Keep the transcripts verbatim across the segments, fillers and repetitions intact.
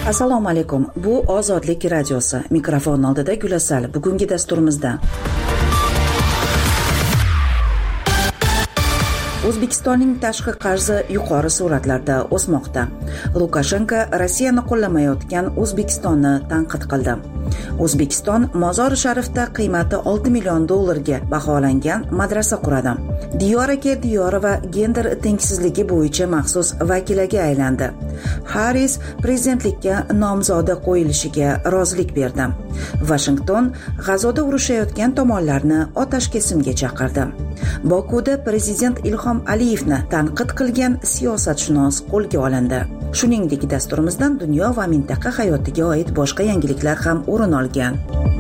Assalomu alaykum. Bu Ozodlik radiosi. Mikrofon oldida Gulasal. Bugungi dasturimizda O'zbekistonning tashqi qarzi yuqori sur'atlarda o'smoqda. Lukashenko Rossiyani qo'llamayotgan O'zbekistonni tanqid qildi. O'zbekiston Mozori Sharifda qiymati olti million dollarga baholangan madrasa quradi. Diyora Keldiyorova gender tengsizligi bo'yicha maxsus vakiliga aylandi. Harris prezidentlikka nomzodi qo'yilishiga rozilik berdi. Vashington G'azoda urushayotgan tomonlarni otashkesimga chaqirdi. Bokuda prezident Ilhom Aliyevni tanqid qilgan siyosatshunos qo'lga olindi. Shuningdek, dasturimizdan dunyo va mintaqa hayotiga oid boshqa yangiliklar ham o'rin olgan.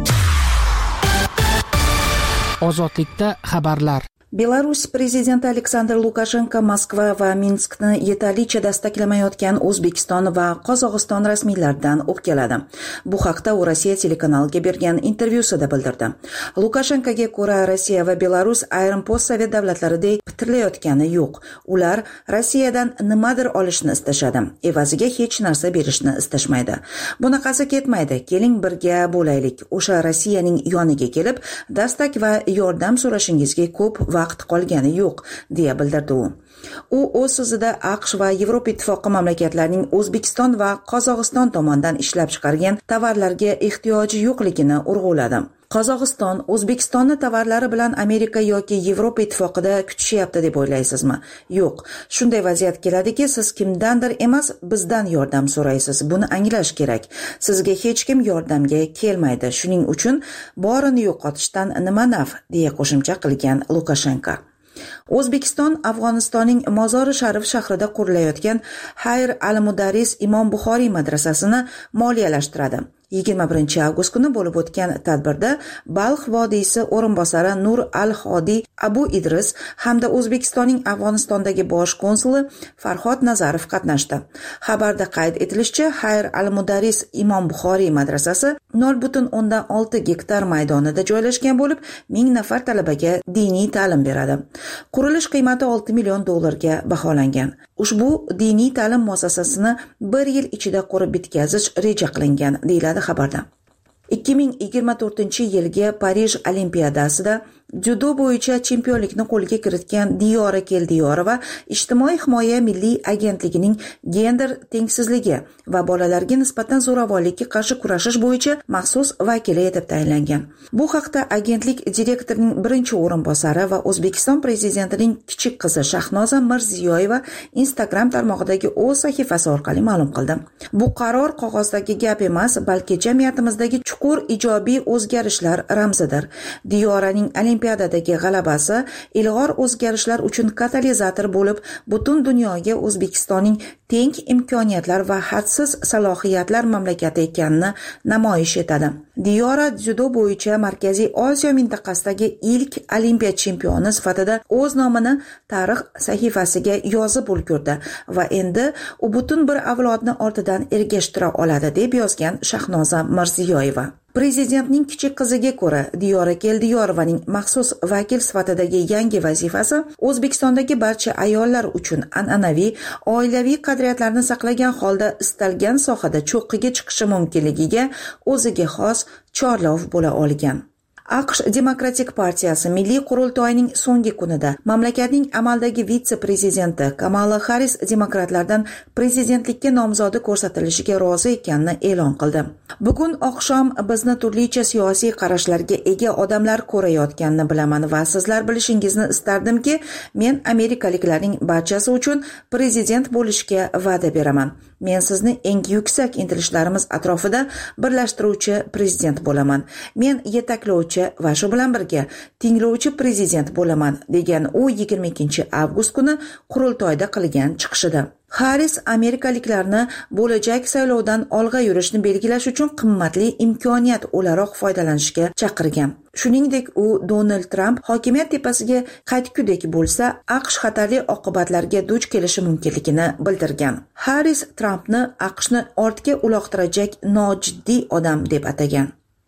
Ozodlikda xabarlar. Belarus prezidenti Aleksandr Lukashenko Moskva va Minskni yetarlicha dastaklamayotgan O'zbekiston va Qozog'iston rasmiylaridan o'pkaladi. Bu haqda u Rossiya telekanaliga bergan intervyusida bildirdi. Lukashenkoga ko'ra, Rossiya va Belarus ayrim postsovet davlatlaridek bitirilayotgani yo'q. Ular Rossiyadan nimadir olishni istashadi, evaziga hech narsa berishni istashmaydi. Bunaqasi ketmaydi. Keling birga bo'laylik. O'sha Rossiyaning yoniga kelib, dastak va yordam so'rashingizga ko'p vaqt qolgani yo'q, deya bildirdi u. U o'z so'zida AQSh va Yevropa Ittifoqi mamlakatlarining O'zbekiston va Qozog'iston tomonidan ishlab chiqargan tovarlarga ehtiyoji yo'qligini urg'uladi. Qozog'iston O'zbekistonni tovarlari bilan Amerika yoki Yevropa Ittifoqida kutishyapti deb o'ylaysizmi? Yo'q. Shunday vaziyat keladiki, siz kimdandir emas, bizdan yordam so'raysiz. Buni anglash kerak. Sizga hech kim yordamga kelmaydi. Shuning uchun borini yo'qotishdan nima naf, deya qo'shimcha qilgan Lukashenko. O'zbekiston Afg'onistonning Mozori Sharif shahrida qurilayotgan Hayr al-Mudarris Imom Buxoriy madrasasini moliyalashtiradi. yigirma birinchi avgust kuni bo'lib o'tgan tadbirda Balx vodiysi o'rinbosari Nur al-Hodiy Abu Idris hamda O'zbekistonning Afg'onistondagi bosh konsuli Farhod Nazarov qatnashdi. Xabarda qayd etilishicha, Hayr al-Mudarris Imom Buxoriy madrasasi nol butun o'ndan olti gektar maydonida joylashgan bo'lib, ming nafar talabaga diniy ta'lim beradi. Qurilish qiymati olti million dollarga baholangan. Ushbu diniy ta'lim muassasasini bir yil ichida qurib bitkazish reja qilingan, deyiladi xabarda. ikki ming yigirma to'rtinchi yilgi Parij Olimpiadasida judo bo'yicha chempionlikni qo'lga kiritgan Diyora Keldiyorova ijtimoiy himoya milliy agentligining gender tengsizligi va bolalarga nisbatan zo'ravonlikka qarshi kurashish bo'yicha maxsus vakili etib tayinlangan. Bu haqda agentlik direktorining birinchi o'rinbosari va O'zbekiston prezidentining kichik qizi Shahnoza Mirziyoyeva Instagram tarmog'idagi o'z sahifasi orqali ma'lum qildi. Bu qaror qog'ozdagi gap emas, balki jamiyatimizdagi chuqur ijobiy o'zgarishlar ramzidir. Diyoraning Olimpiadadagi g'alabasi ilg'or o'zgarishlar uchun katalizator bo'lib, butun dunyoga O'zbekistonning teng imkoniyatlar va hadsiz salohiyatlar mamlakati ekanini namoyish etadi. Diyora dzyudo bo'yicha Markaziy Osiyo mintaqasidagi ilk olimpiya chempioni sifatida o'z nomini tarix sahifasiga yozib ulgurdi va endi u butun bir avlodni ortidan ergashtira oladi, deb yozgan Shahnoza Mirziyoyeva. Prezidentning kichik qiziga ko'ra, Diyora Keldiyorovaning maxsus vakil sifatidagi yangi vazifasi O'zbekistondagi barcha ayollar uchun an'anaviy oilaviy qadriyatlarni saqlagan holda istalgan sohada cho'qqiga chiqishi mumkinligiga o'ziga xos chorlov bo'la olgan. AQSh Demokratik partiyasi Milliy qurultoyining so'nggi kunida mamlakatning amaldagi vitse-prezidenti Kamala Harris demokratlardan prezidentlikka nomzodi ko'rsatilishiga rozi ekanini e'lon qildi. Bugun oqshom bizni turlicha siyosiy qarashlarga ega odamlar ko'rayotganini bilaman va sizlar bilishingizni istardimki, men amerikaliklarning barchasi uchun prezident bo'lishga va'da beraman. Men sizni eng yuksak intilishlarimiz atrofida birlashtiruvchi prezident bo'laman. Men yetaklovchi va shu bilan birga tinglovchi prezident bo'laman, degan u yigirma ikkinchi avgust kuni qurultoyda qilgan chiqishida. Harris amerikaliklarni bo'lajak saylovdan olg'a yurishni belgilash uchun qimmatli imkoniyat o'laroq foydalanishga chaqirgan. Shuningdek, u Donald Trump hokimiyat tepasiga qaytgudek bo'lsa, AQSh xatarli oqibatlarga duch kelishi mumkinligini bildirgan. Harris Trumpni AQShni ortga uloqtirajak nojiddiy odam deb atagan.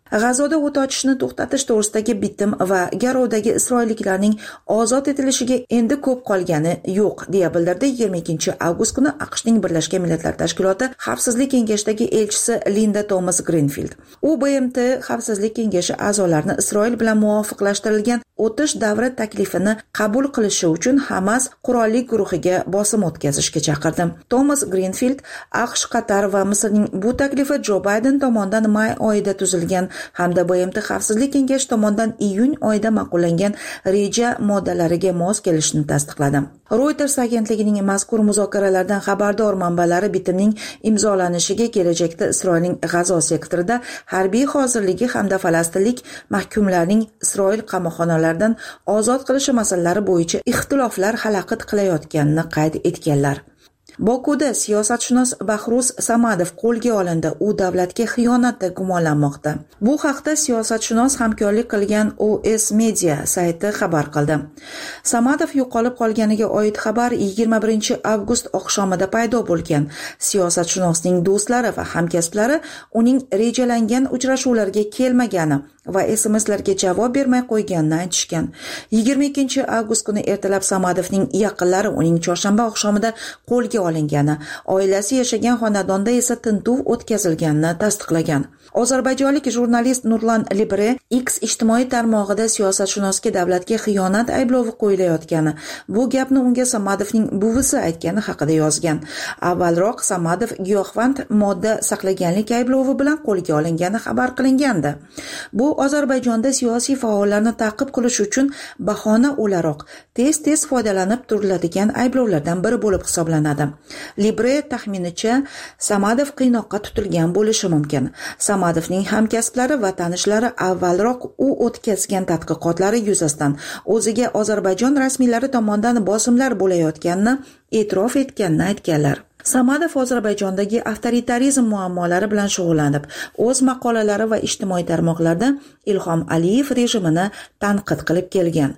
G'azoda o't ochishni to'xtatish to'g'risidagi bitim va Garovdagi isroilliklarning ozod etilishiga endi ko'p qolgani yo'q, deya bildirdi yigirma ikkinchi avgust kuni AQShning Birlashgan Millatlar Tashkiloti Xavfsizlik kengashidagi elchisi Linda Thomas Greenfield. U B M T Xavfsizlik kengashi a'zolarini Isroil bilan muvofiqlashtirilgan o'tish davri taklifini qabul qilishi uchun Hamas qurolli guruhiga bosim o'tkazishga chaqirdi. Thomas Greenfield AQSh, Qatar va Misrning bu taklifi Joe Biden tomonidan may oyida tuzilgan hamda B M T Xavfsizlik kengashi tomonidan iyun oyida ma'qullangan reja moddalariga mos kelishini tasdiqladi. Reuters agentligining mazkur muzokaralardan xabardor manbalari bitimning imzolanishiga kelajakda Isroilning G'azo sektorida harbiy hozirligi hamda falastinlik mahkumlarning Isroil qamoqxonalaridan ozod qilishi masalalari bo'yicha ixtiloflar xalaqit qilayotganini qayd etganlar. Bokuda siyosatshunos Bahruz Samadov qo'lga olindi. U davlatga xiyonatda gumonlanmoqda. Bu haqda siyosatshunos hamkorlik qilgan O S Media sayti xabar qildi. Samadov yo'qolib qolganiga oid xabar yigirma birinchi avgust oqshomida paydo bo'lgan. Siyosatshunosning do'stlari va hamkasblari uning rejalangan uchrashuvlarga kelmagani va S M Slarga javob bermay qo'yganini aytishgan. yigirma ikkinchi avgust kuni ertalab Samadovning yaqinlari uning chorshanba oqshomida qo'lga olingani, oilasi yashagan xonadonda esa tintuv o'tkazilganini tasdiqlagan. Ozarbayjonlik jurnalist Nurlan Libre X ijtimoiy tarmog'ida siyosatshunosga davlatga xiyonat ayblovi qo'yilayotgani, bu gapni unga Samadovning buvisi aytgani haqida yozgan. Avvalroq Samadov giyohvand modda saqlaganlik ayblovi bilan qo'lga olingani xabar qilingandi. Bu Ozarbayjonda siyosiy faollarni ta'qib qilish uchun bahona o'laroq tez-tez foydalanib turiladigan ayblovlardan biri bo'lib hisoblanadi. Libre taxminicha Samadov qiynoqqa tutilgan bo'lishi mumkin. Samadovning hamkasblari va tanishlari avvalroq u o'tkazgan tadqiqotlari yuzasidan o'ziga Ozarbayjon rasmiylari tomonidan bosimlar bo'layotganini e'tirof etganini aytganlar. Samadov Ozarbayjondagi avtoritarizm muammolari bilan shug'ullanib, o'z maqolalari va ijtimoiy tarmoqlarda Ilhom Aliyev rejimini tanqid qilib kelgan.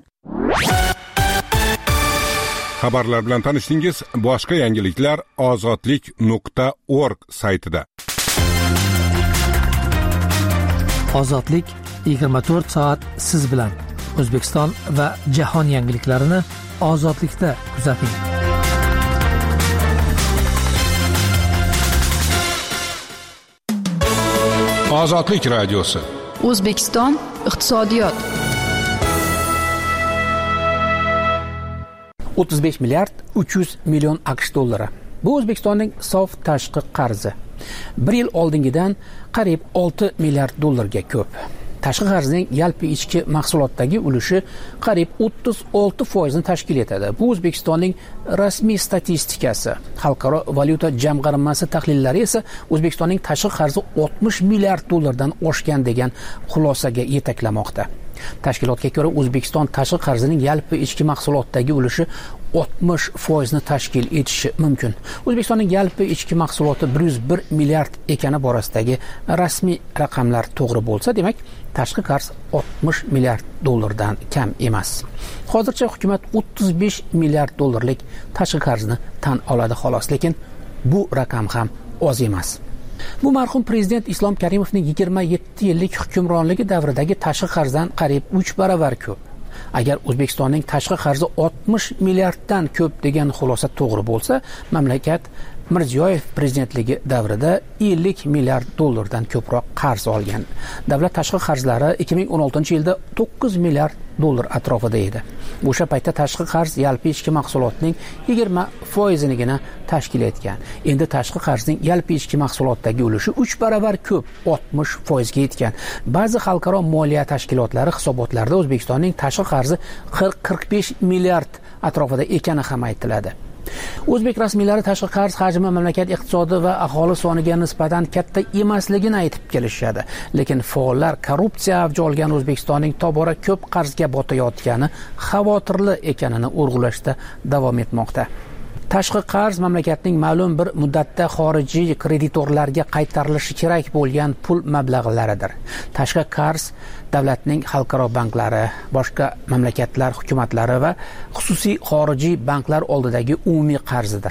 Xabarlar bilan tanishdingiz. Boshqa yangiliklar ozodlik nuqta org saytida. Ozodlik yigirma to'rt soat siz bilan. O'zbekiston va jahon yangiliklarini ozodlikda kuzating. Ozodlik radiosi. O'zbekiston iqtisodiyot. o'ttiz besh milliard uch yuz million AQSh dollari. Bu O'zbekistonning sof tashqi qarzi. bir yil oldingidan qariyb olti milliard dollarga ko'p. Tashqi qarzning yalpi ichki mahsulotdagi ulushi qariyb o'ttiz olti foizni tashkil etadi. Bu O'zbekistonning rasmiy statistikasi. Xalqaro valyuta jamg'armasi tahlillari esa O'zbekistonning tashqi qarzi oltmish milliard dollardan oshgan degan xulosaga yetaklamoqda. Tashkilotga ko'ra O'zbekiston tashqi qarzining yalpi ichki mahsulotdagi ulushi oltmish foizni tashkil etishi mumkin. O'zbekistonning yalpi ichki mahsuloti bir yuz bir milliard ekani borasidagi rasmiy raqamlar to'g'ri bo'lsa, demak, tashqi qarz oltmish milliard dollardan kam emas. Hozircha hukumat o'ttiz besh milliard dollarlik tashqi qarzni tan oladi xolos, lekin bu raqam ham oz emas. Bu marhum prezident Islom Karimovning yigirma yetti yillik hukmronligi davridagi tashqi qarzdan qariyb uch baravar ko'p. Agar O'zbekistonning tashqi qarzi oltmish milliarddan ko'p degan xulosa to'g'ri bo'lsa, mamlakat Mirziyoyev prezidentligi davrida ellik milliard dollardan ko'proq qarz olgan. Davlat tashqi qarzlari ikki ming o'n oltinchi yilda to'qqiz milliard dollar atrofida edi. O'sha paytda tashqi qarz yalpi ichki mahsulotning yigirma foizinigina tashkil etgan. Endi tashqi qarzning yalpi ichki mahsulotdagi ulushi uch baravar ko'p, oltmish foizga yetgan. Ba'zi xalqaro moliya tashkilotlari hisobotlarida O'zbekistonning tashqi qarzi qirq qirq besh milliard atrofida ekani ham aytiladi. O'zbek rasmiylari tashqi qarz hajmi mamlakat iqtisodi va aholi soniga nisbatan katta emasligini aytib kelishadi. Lekin faollar korrupsiya avj olgan O'zbekistonning tobora ko'p qarzga botayotgani xavotirli ekanini urg'ulashda davom etmoqda. Tashqi qarz mamlakatning ma'lum bir muddatda xorijiy kreditorlarga qaytarilishi kerak bo'lgan pul mablag'laridir. Tashqi qarz davlatning xalqaro banklari, boshqa mamlakatlar hukumatlari va xususiy xorijiy banklar oldidagi umumiy qarzidir.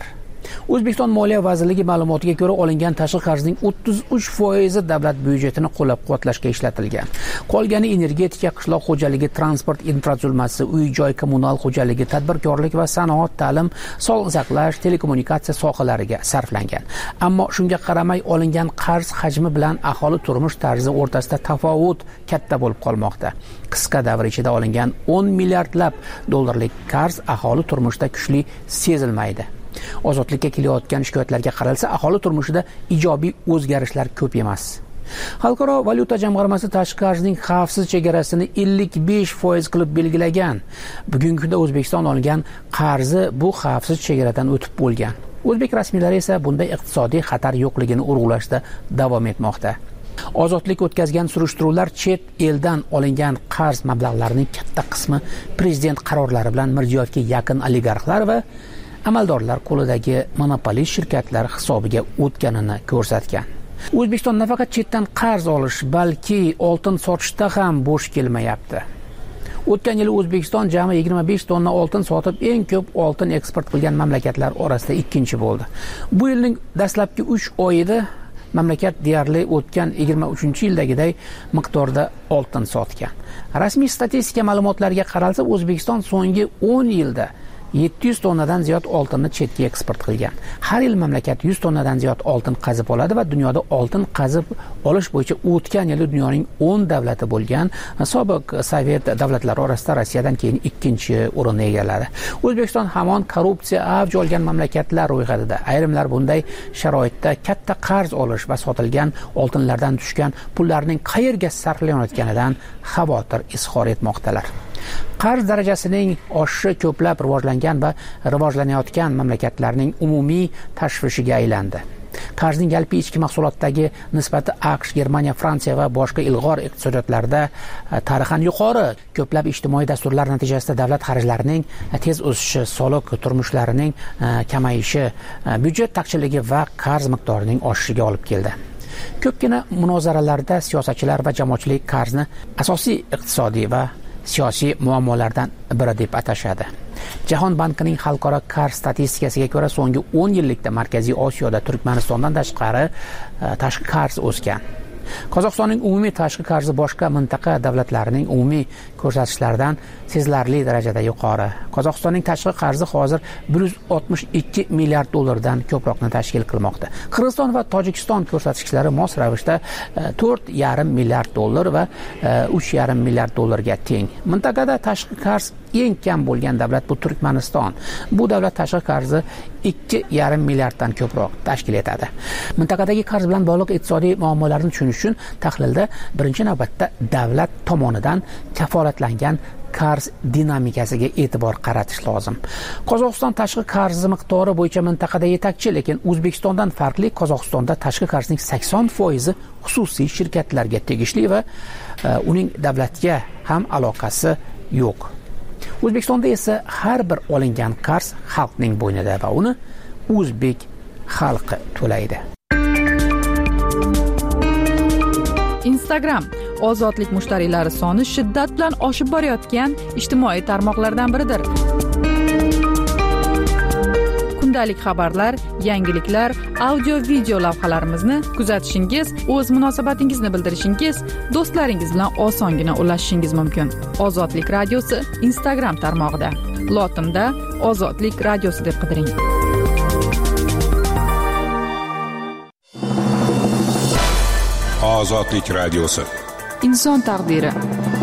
O'zbekiston Moliya vazirligi ma'lumotiga ko'ra, olingan tashqi qarzning o'ttiz uch foizi davlat byudjetini qo'llab-quvvatlashga ishlatilgan. Qolgani energetika, qishloq xo'jaligi, transport infratuzilmasi, uy-joy kommunal xo'jaligi, tadbirkorlik va sanoat, ta'lim, sog'liqni saqlash, telekommunikatsiya sohalariga sarflangan. Ammo shunga qaramay olingan qarz hajmi bilan aholi turmush tarzi o'rtasida tafovut katta bo'lib qolmoqda. Qisqa davr ichida olingan o'n milliardlab dollarlik qarz aholi turmushida kuchli sezilmaydi. Ozodlikka kelayotgan shikoyatlarga qaralsa, aholi turmushida ijobiy o'zgarishlar ko'p emas. Xalqaro valyuta jamg'armasi tashqi qarzning xavfsiz chegarasini ellik besh foiz qilib belgilagan. Bugungi kunda O'zbekiston olgan qarzi bu xavfsiz chegaradan o'tib bo'lgan. O'zbek rasmiylari esa bunday iqtisodiy xatar yo'qligini urg'ulashda davom etmoqda. Ozodlik o'tkazgan surishtiruvlar chet eldan olingan qarz mablag'larining katta qismi prezident qarorlari bilan Mirziyoyevga yaqin oligarxlar va amaldorlar qo'lidagi monopolist shirkatlar hisobiga o'tganini ko'rsatgan. O'zbekiston nafaqat chetdan qarz olish, balki oltin sotishda ham bo'sh kelmayapti. O'tgan yili O'zbekiston jami yigirma besh tonna oltin sotib, eng ko'p oltin eksport qilgan mamlakatlar orasida ikkinchi bo'ldi. Bu yilning dastlabki uch oyida mamlakat deyarli o'tgan yigirma uchinchi yildagiday miqdorda oltin sotgan. Rasmiy statistika ma'lumotlariga qaralsa, O'zbekiston so'nggi o'n yilda yetti yuz tonnadan ziyod oltinni chetga eksport qilgan. Har yil mamlakat yuz tonnadan ziyod oltin qazib oladi va dunyoda oltin qazib olish bo'yicha o'tgan yili dunyoning o'n davlati bo'lgan sobiq Sovet davlatlari orasida Rossiyadan keyin ikkinchi o'rinni egalladi. O'zbekiston hamon korrupsiya avj olgan mamlakatlar ro'yxatida. Ayrimlar bunday sharoitda katta qarz olish va sotilgan oltinlardan tushgan pullarning qayerga sarflanayotganidan xavotir izhor etmoqdalar. Qarz darajasining oshishi ko'plab rivojlangan va rivojlanayotgan mamlakatlarning umumiy tashvishiga aylandi. Qarzning yalpi ichki mahsulotdagi nisbati AQSh, Germaniya, Fransiya va boshqa ilg'or iqtisodiyotlarda tarixan yuqori. Ko'plab ijtimoiy dasturlar natijasida davlat xarajlarining tez o'sishi, soliq turmushlarining kamayishi, byudjet taqchilligi va qarz miqdorining oshishiga olib keldi. Ko'pgina munozaralarda siyosatchilar va jamoatchilik qarzni asosiy iqtisodiy va siyosiy muammolardan biri deb atashadi. Jahon bankining xalqaro qarz statistikasiga ko'ra, so'nggi o'n yillikda Markaziy Osiyoda Turkmanistondan tashqari tashqi qarz o'sgan. Qozog'istonning umumiy tashqi qarzi boshqa mintaqa davlatlarining umumiy ko'rsatkichlaridan sezilarli darajada yuqori. Qozog'istonning tashqi qarzi hozir bir yuz oltmish ikki milliard dollardan ko'proqni tashkil qilmoqda. Qirg'iziston va Tojikiston ko'rsatkichlari mos ravishda to'rt yarim milliard dollar va uch yarim milliard dollarga teng. Mintaqada tashqi qarz eng kam bo'lgan davlat bu Turkmaniston. Bu davlat tashqi qarzi ikki yarim milliarddan ko'proq tashkil etadi. Mintaqadagi qarz bilan bog'liq iqtisodiy muammolarni tushunish uchun tahlilda birinchi navbatda davlat tomonidan kafolatlangan qarz dinamikasiga e'tibor qaratish lozim. Qozog'iston tashqi qarzi miqdori bo'yicha mintaqada yetakchi, lekin O'zbekistondan farqli Qozog'istonda tashqi qarzning sakson foizi xususiy shirkatlarga tegishli va uh, uning davlatga ham aloqasi yo'q. O'zbekistonda esa har bir olingan qarz xalqning bo'ynida va uni o'zbek xalqi to'laydi. Instagram ozodlik mushtariylari soni shiddat bilan oshib borayotgan ijtimoiy tarmoqlardan biridir. Kundalik xabarlar, yangiliklar, audio-video lavhalarimizni kuzatishingiz, o'z munosabatingizni bildirishingiz, do'stlaringiz bilan osongina ulashishingiz mumkin. Ozodlik radiosi Instagram tarmog'ida. Lotinda Ozodlik radiosi deb qidiring. Ozodlik radiosi. Inson taqdiri.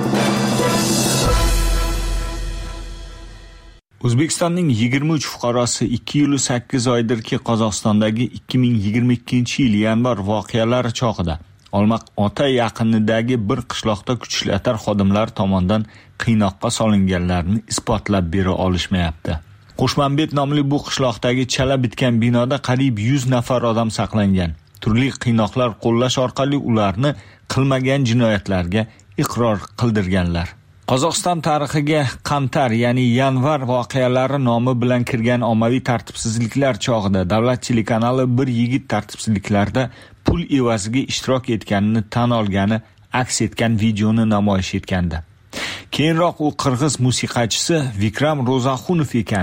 O'zbekistonning yigirma uch fuqarosi ikki yil sakkiz oydirki Qozog'istondagi ikki ming yigirma ikkinchi yil yanvar voqealari chog'ida Olmaqota yaqinidagi bir qishloqda kuchishlar xodimlar tomonidan qiynoqqa solinganlarini isbotlab bera olishmayapti. Qo'shmanbet nomli bu qishloqdagi chala bitgan binoda qariyb yuz nafar odam saqlangan. Turli qiynoqlar qo'llash orqali ularni qilmagan jinoyatlarga iqror qildirganlar. Qozog'iston tarixiga Qamtar, ya'ni yanvar voqealari nomi bilan kirgan ommaviy tartibsizliklar chog'ida davlat telekanali bir yigit tartibsizliklarda pul evaziga ishtirok etganini tan olgani aks etgan videoni namoyish etgandi. Keyinroq u qirg'iz musiqachisi Vikram Ro'zaxunov ekani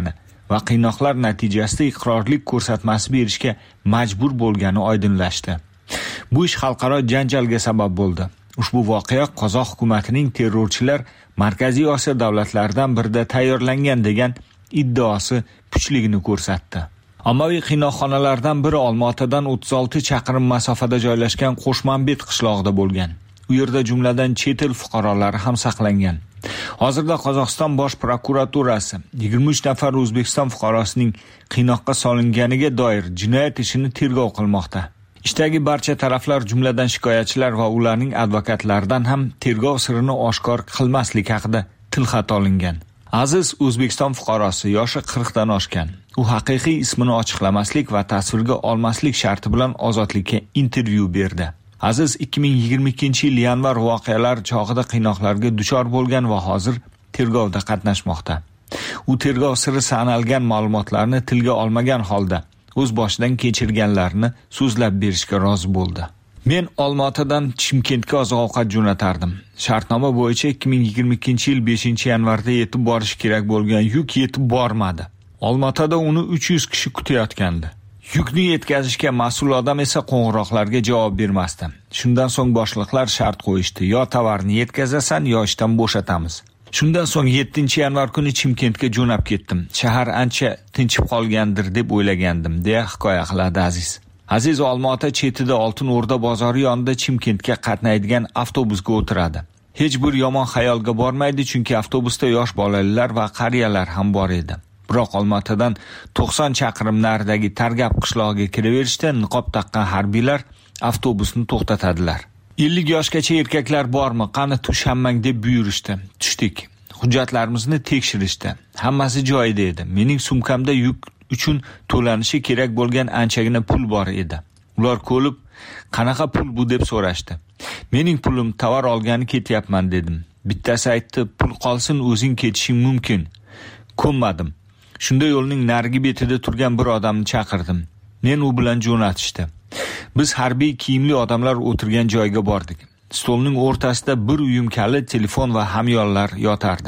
va qiynoqlar natijasida iqrorlik ko'rsatmasi berishga majbur bo'lgani oydinlashdi. Bu ish xalqaro janjalga sabab bo'ldi. Ushbu voqea Qozoq hukumatining terrorchilar Markaziy Osiyo davlatlaridan birida tayyorlangan degan iddaosi kuchligini ko'rsatdi. Ommaviy qiynoqxonalardan biri Olmaotadan o'ttiz olti chaqirim masofada joylashgan Qo'shmanbet qishlog'ida bo'lgan. U yerda jumladan chet el fuqarolari ham saqlangan. Hozirda Qozog'iston bosh prokuraturasi yigirma uch nafar O'zbekiston fuqarosining qiynoqqa solinganiga doir jinoyat ishini tergov qilmoqda. Ishdagi barcha taraflar, jumladan shikoyatchilar va ularning advokatlaridan ham tergov sirini oshkor qilmaslik haqida tilxat olingan. Aziz O'zbekiston fuqarosi yoshi qirq dan oshgan. U haqiqiy ismini ochiqlamaslik va tasvirga olmaslik sharti bilan ozodlikka intervyu berdi. Aziz ikki ming yigirma ikkinchi yil yanvar voqealar chog'ida qiynoqlarga duchor bo'lgan va hozir tergovda qatnashmoqda. U tergov siri sanalgan ma'lumotlarni tilga olmagan holda o'z boshidan kechirganlarini so'zlab berishga rozi bo'ldi. Men Olmaotadan Chimkentga oziq-ovqat jo'natardim. Shartnoma bo'yicha ikki ming yigirma ikkinchi yil beshinchi yanvarda yetib borish kerak bo'lgan yuk yetib bormadi. Olmaotada uni uch yuz kishi kutayotgandi. Yukni yetkazishga mas'ul odam esa qo'ng'iroqlarga javob bermasdi. Shundan so'ng boshliqlar shart qo'yishdi: yo tovarni yetkazasan, yo ishdan bo'shatamiz. Shundan so'ng yettinchi yanvar kuni Chimkentga jo'nab ketdim. Shahar ancha tinchib qolgandir deb o'ylagandim, deya hikoya qiladi Aziz. Aziz Olmaota chetida Oltin O'rda bozori yonida Chimkentga qatnaydigan avtobusga o'tiradi. Hech bir yomon xayolga bormaydi, chunki avtobusda yosh bolalar va qariyalar ham bor edi. Biroq Olmaotadan to'qson chaqirim naridagi Targab qishlog'iga kiraverishda niqob taqqan harbiylar avtobusni to'xtatadilar. ellik yoshgacha erkaklar bormi, qani tush hammang deb buyurishdi. Tushdik. Hujjatlarimizni tekshirishdi. Hammasi joyida edi. Mening sumkamda yuk uchun to'lanishi kerak bo'lgan anchagina pul bor edi. Ular ko'lib, qanaqa pul bu deb so'rashdi. Mening pulim, tovar olgani ketyapman dedim. Bittasi aytdi, pul qolsin, o'zing ketishing mumkin. Ko'nmadim. Shunda yo'lning narigi betida turgan bir odamni chaqirdim. Men u bilan jo'natishdi. Biz harbiy kiyimli odamlar o'tirgan joyga bordik. Stolning o'rtasida bir uyum kalit, telefon va hamyonlar yotardi.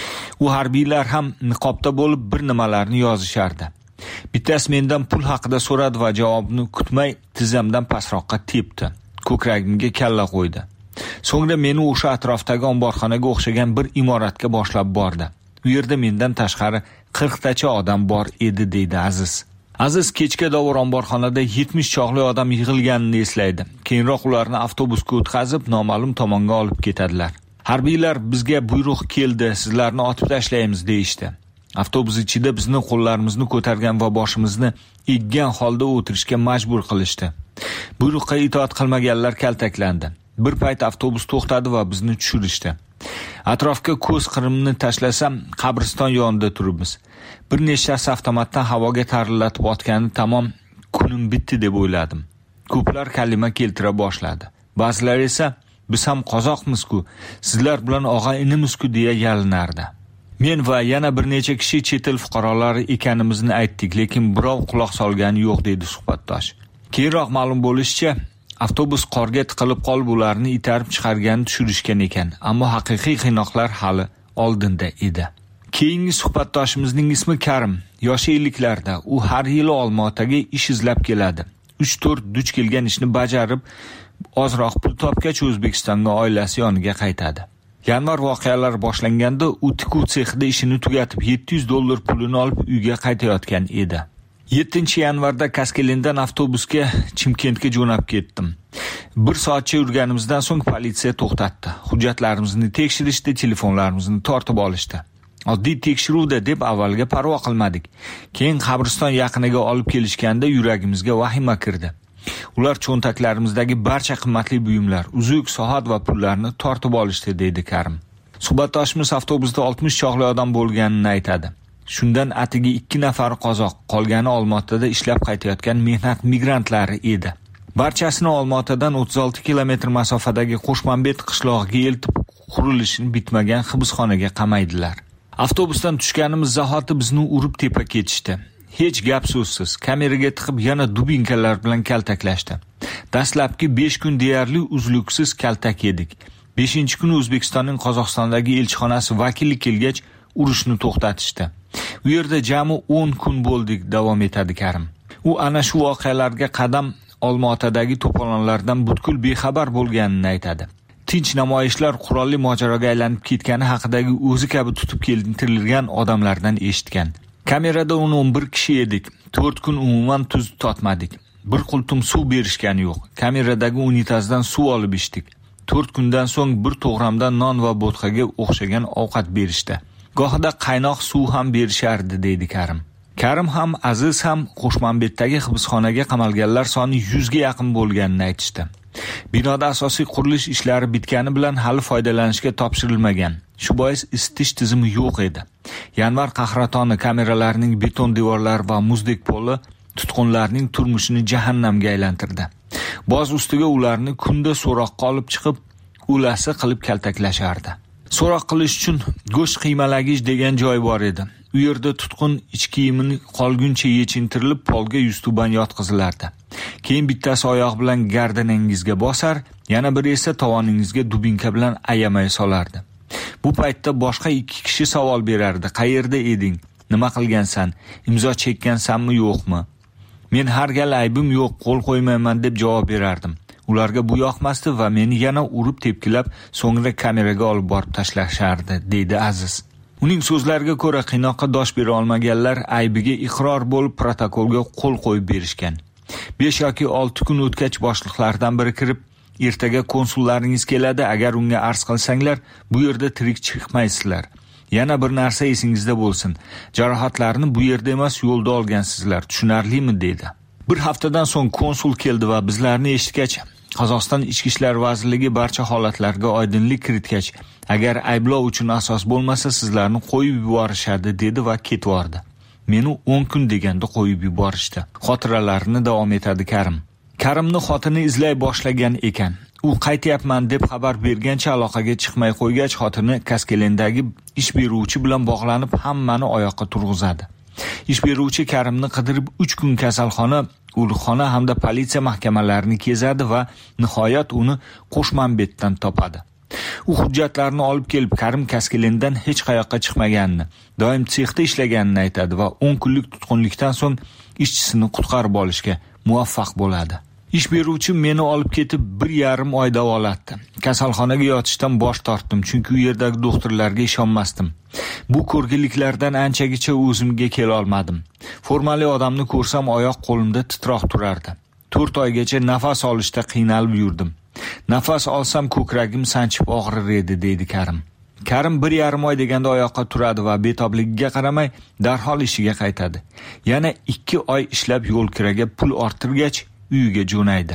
U harbiylar ham niqobda bo'lib bir nimalarni yozishardi. Bittasi mendan pul haqida so'radi va javobni kutmay tizzamdan pastroqqa tepdi. Ko'kragimga kalla qo'ydi. So'ngra meni o'sha atrofdagi omborxonaga o'xshagan bir imoratga boshlab bordi. U yerda mendan tashqari qirqtacha odam bor edi, deydi Aziz. Aziz kechga dovur omborxonada yetmish choqli odam yig'ilganini eslaydi. Keyinroq ularni avtobusga o'tkazib noma'lum tomonga olib ketadilar. Harbiylar bizga buyruq keldi, sizlarni otib tashlaymiz deyishdi. Avtobus ichida bizni qo'llarimizni ko'targan va boshimizni eggan holda o'tirishga majbur qilishdi. Buyruqqa itoat qilmaganlar kaltaklandi. Bir payt avtobus to'xtadi va bizni tushirishdi. Atrofga ko'z qirimni tashlasam, qabriston yonida turibmiz. Bir nechtasi avtomatdan havoga tarillatib otgani tamom, kunim bitdi deb o'yladim. Ko'plar kalima keltira boshladi. Ba'zilar esa biz ham qozoqmiz-ku, sizlar bilan og'a-inimizku deya yalinardi. Men va yana bir necha kishi chet el fuqarolari ekanimizni aytdik, lekin birov quloq solgani yo'q, dedi suhbatdosh. Keyinroq ma'lum bo'lishicha, avtobus qorga tiqilib qolib ularni itarib chiqargani tushirishgan ekan, ammo haqiqiy qiynoqlar hali oldinda edi. Keyingi suhbatdoshimizning ismi Karim, yoshi elliklarda. U har yili Olmaotaga ish izlab keladi. uch to'rt duch kelgan ishni bajarib, ozroq pul topgach O'zbekistonga oilasi yoniga qaytadi. Yanvar voqealar boshlanganda u tikuv sexida ishini tugatib yetti yuz dollar pulini olib uyga qaytayotgan edi. yettinchi yanvarda Kaskelindan avtobusga Chimkentga jo'nab ketdim. Bir soatcha yurganimizdan so'ng politsiya to'xtatdi. Hujjatlarimizni tekshirishdi, telefonlarimizni tortib olishdi. Oddiy tekshiruvda deb avvalga parvo qilmadik. Keyin qabriston yaqiniga olib kelishganda yuragimizga vahima kirdi. Ular cho'ntaklarimizdagi barcha qimmatli buyumlar, uzuk, soat va pullarni tortib olishdi, deydi Karim. Suhbatdoshimiz avtobusda oltmish choqli odam bo'lganini aytadi. Shundan atigi ikki nafari qozoq, qolgani Olmaotada ishlab qaytayotgan mehnat migrantlari edi. Barchasini Olmaotadan o'ttiz olti kilometr masofadagi Qo'shmanbet qishlog'iga eltib, qurilishini bitmagan hibsxonaga qamaydilar. Avtobusdan tushganimiz zahoti bizni urib tepa ketishdi. Hech gap so'zsiz, kameraga tiqib yana dubinkalar bilan kaltaklashdi. Dastlabki besh kun deyarli uzluksiz kaltak yedik. beshinchi kuni O'zbekistonning Qozog'istondagi elchixonasi vakili kelgach, urushni to'xtatishdi. U yerda jami o'n kun bo'ldik, davom etadi Karim. U ana shu voqealarga qadam Olmaotadagi to'polonlardan butkul bexabar bo'lganini aytadi. Tinch namoyishlar qurolli mojaroga aylanib ketgani haqidagi o'zi kabi tutib keltirilgan odamlardan eshitgan. Kamerada o'n o'n bir kishi edik. to'rt kun umuman tuz totmadik. Bir qultum suv berishgani yo'q. Kameradagi unitazdan suv olib ichdik. to'rt kundan so'ng bir to'g'ramdan non va bo'tqaga o'xshagan ovqat berishdi. Gohida qaynoq suv ham berishardi, deydi Karim. Karim ham, Aziz ham Qo'shmanbetdagi hibsxonaga qamalganlar soni yuzga yaqin bo'lganini aytishdi. Binoda asosiy qurilish ishlari bitgani bilan hali foydalanishga topshirilmagan. Shu bois isitish tizimi yo'q edi. Yanvar qahratoni kameralarining beton devorlari va muzdek poli tutqunlarning turmushini jahannamga aylantirdi. Boz ustiga ularni kunda so'roqqa olib chiqib, ulasi qilib kaltaklashardi. So'roq qilish uchun go'sht qiymalagich degan joy bor edi. U yerda tutqun ichki kiyimini qolguncha yechintirilib, polga yuztuban yotqizilardi. Keyin bittasi oyoq bilan gardaningizga bosar, yana biri esa tovoningizga dubinka bilan ayamay solardi. Bu paytda boshqa ikki kishi savol berardi. Qayerda eding? Nima qilgansan? Imzo chekkansanmi, yo'qmi? Men har gal aybim yo'q, qo'l qo'ymayman deb javob berardim. Ularga bu yoqmasdi va meni yana urib tepkilab, so'ngra kameraga olib borib tashlashardi, deydi Aziz. Uning so'zlariga ko'ra, qiynoqqa dosh bera olmaganlar aybiga iqror bo'lib protokolga qo'l qo'yib berishgan. besh yoki olti kun o'tgach boshliqlardan biri kirib, ertaga konsullaringiz keladi, agar unga arz qilsanglar, bu yerda tirik chiqmaysizlar. Yana bir narsa esingizda bo'lsin. Jarohatlarni bu yerda emas, yo'lda olgansizlar. Tushunarlimi, dedi. Bir haftadan so'ng konsul keldi va bizlarni eshitgach, Qozog'iston Ichki ishlar vazirligi barcha holatlarga oydinlik kiritgach, agar ayblov uchun asos bo'lmasa, sizlarni qo'yib yuborishadi, dedi va ketvordi. Meni o'n kun deganda qo'yib yuborishdi. Xotiralarini davom etadi Karim. Karimni xotini izlay boshlagan ekan. U qaytyapman deb xabar bergancha aloqaga chiqmay qo'ygach, xotini Kaskelendagi ish beruvchi bilan bog'lanib hammani oyoqqa turg'izadi. Ish beruvchi Karimni qidirib uch kun kasalxona, urxona hamda politsiya mahkamalarini kezadi va nihoyat uni Qo'shmanbetdan topadi. U hujjatlarni olib kelib, Karim Kaskelendan hech qayoqqa chiqmaganini, doim sexda ishlaganini aytadi va o'n kunlik tutqunlikdan so'ng ishchisini qutqarib olishga muvaffaq bo'ladi. Ish beruvchi meni olib ketib bir yarim oy davolatdi. Kasalxonaga yotishdan bosh tortdim, chunki u yerdagi doktorlarga ishonmasdim. Bu ko'rgiliklardan anchagacha o'zimga kela olmadim. Formali odamni ko'rsam oyoq qo'limda titroq turardi. to'rt oygacha nafas olishda qiynalib yurdim. Nafas olsam ko'kragim sanchib og'rir edi, deydi Karim. Karim bir yarim oy deganda oyoqqa turadi va betobligiga qaramay darhol ishiga qaytadi. Yana ikki oy ishlab yo'l kiraga pul orttirgach, uyiga jo'naydi.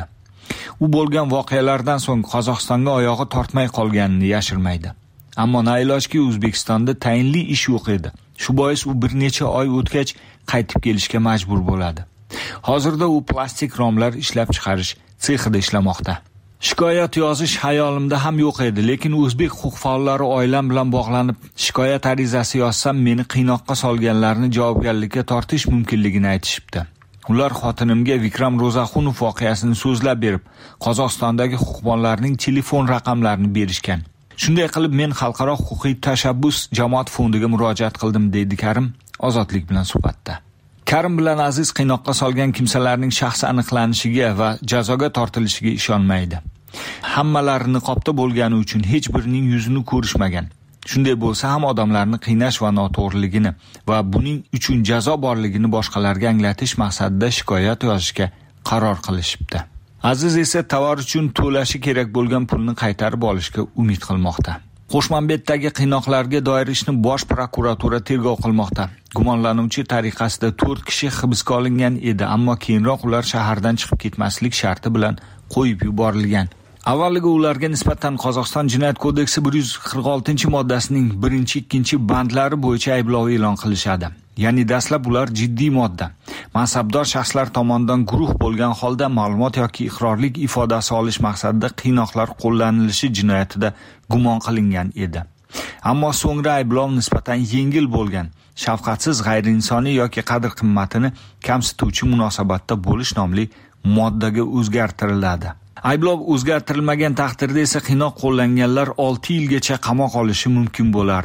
U bo'lgan voqealardan so'ng Qozog'istonga oyog'i tortmay qolganini yashirmaydi. Ammo nailojki O'zbekistonda tayinli ish yo'q edi. Shu bois u bir necha oy o'tgach qaytib kelishga majbur bo'ladi. Hozirda u plastik romlar ishlab chiqarish sexida ishlamoqda. Shikoyat yozish hayolimda ham yo'q edi, lekin o'zbek huquq faollari oilam bilan bog'lanib, shikoyat arizasi yozsam meni qiynoqqa solganlarni javobgarlikka tortish mumkinligini aytishibdi. Ular xotinimga Vikram Ro'zaxunov voqeasini so'zlab berib, Qozog'istondagi huquqbonlarning telefon raqamlarini berishgan. Shunday qilib men xalqaro huquqiy tashabbus jamoat fondiga murojaat qildim, deydi Karim Ozodlik bilan suhbatda. Karim bilan Aziz qiynoqqa solgan kimsalarning shaxsi aniqlanishiga va jazoga tortilishiga ishonmaydi. Hammalari niqobda bo'lgani uchun hech birining yuzini ko'rishmagan. Shunday bo'lsa ham odamlarni qiynash va noto'g'riligini va buning uchun jazo borligini boshqalarga anglatish maqsadida shikoyat yozishga qaror qilishibdi. Aziz esa tovar uchun to'lashi kerak bo'lgan pulni qaytarib olishga umid qilmoqda. Qo'shmanbetdagi qiynoqlarga doir ishni bosh prokuratura tergov qilmoqda. Gumonlanuvchi tariqasida to'rt kishi hibsga olingan edi, ammo keyinroq ular shahardan chiqib ketmaslik sharti bilan qo'yib yuborilgan. Avvaliga ularga nisbatan Qozog'iston Jinoyat kodeksi bir yuz qirq oltinchi moddasining birinchi ikkinchi bandlari bo'yicha ayblov e'lon qilishadi. Ya'ni dastlab ular jiddiy modda. Mansabdor shaxslar tomonidan guruh bo'lgan holda ma'lumot yoki iqrorlik ifodasi olish maqsadida qiynoqlar qo'llanilishi jinoyatida gumon qilingan edi. Ammo so'ngra ayblov nisbatan yengil bo'lgan, shafqatsiz, g'ayriinsoniy yoki qadr-qimmatini kamsituvchi munosabatda bo'lish nomli moddaga o'zgartiriladi. Ayblov o'zgartirilmagan taqdirda esa qiynoq qo'llanganlar olti yilgacha qamoq olishi mumkin bo'lardi.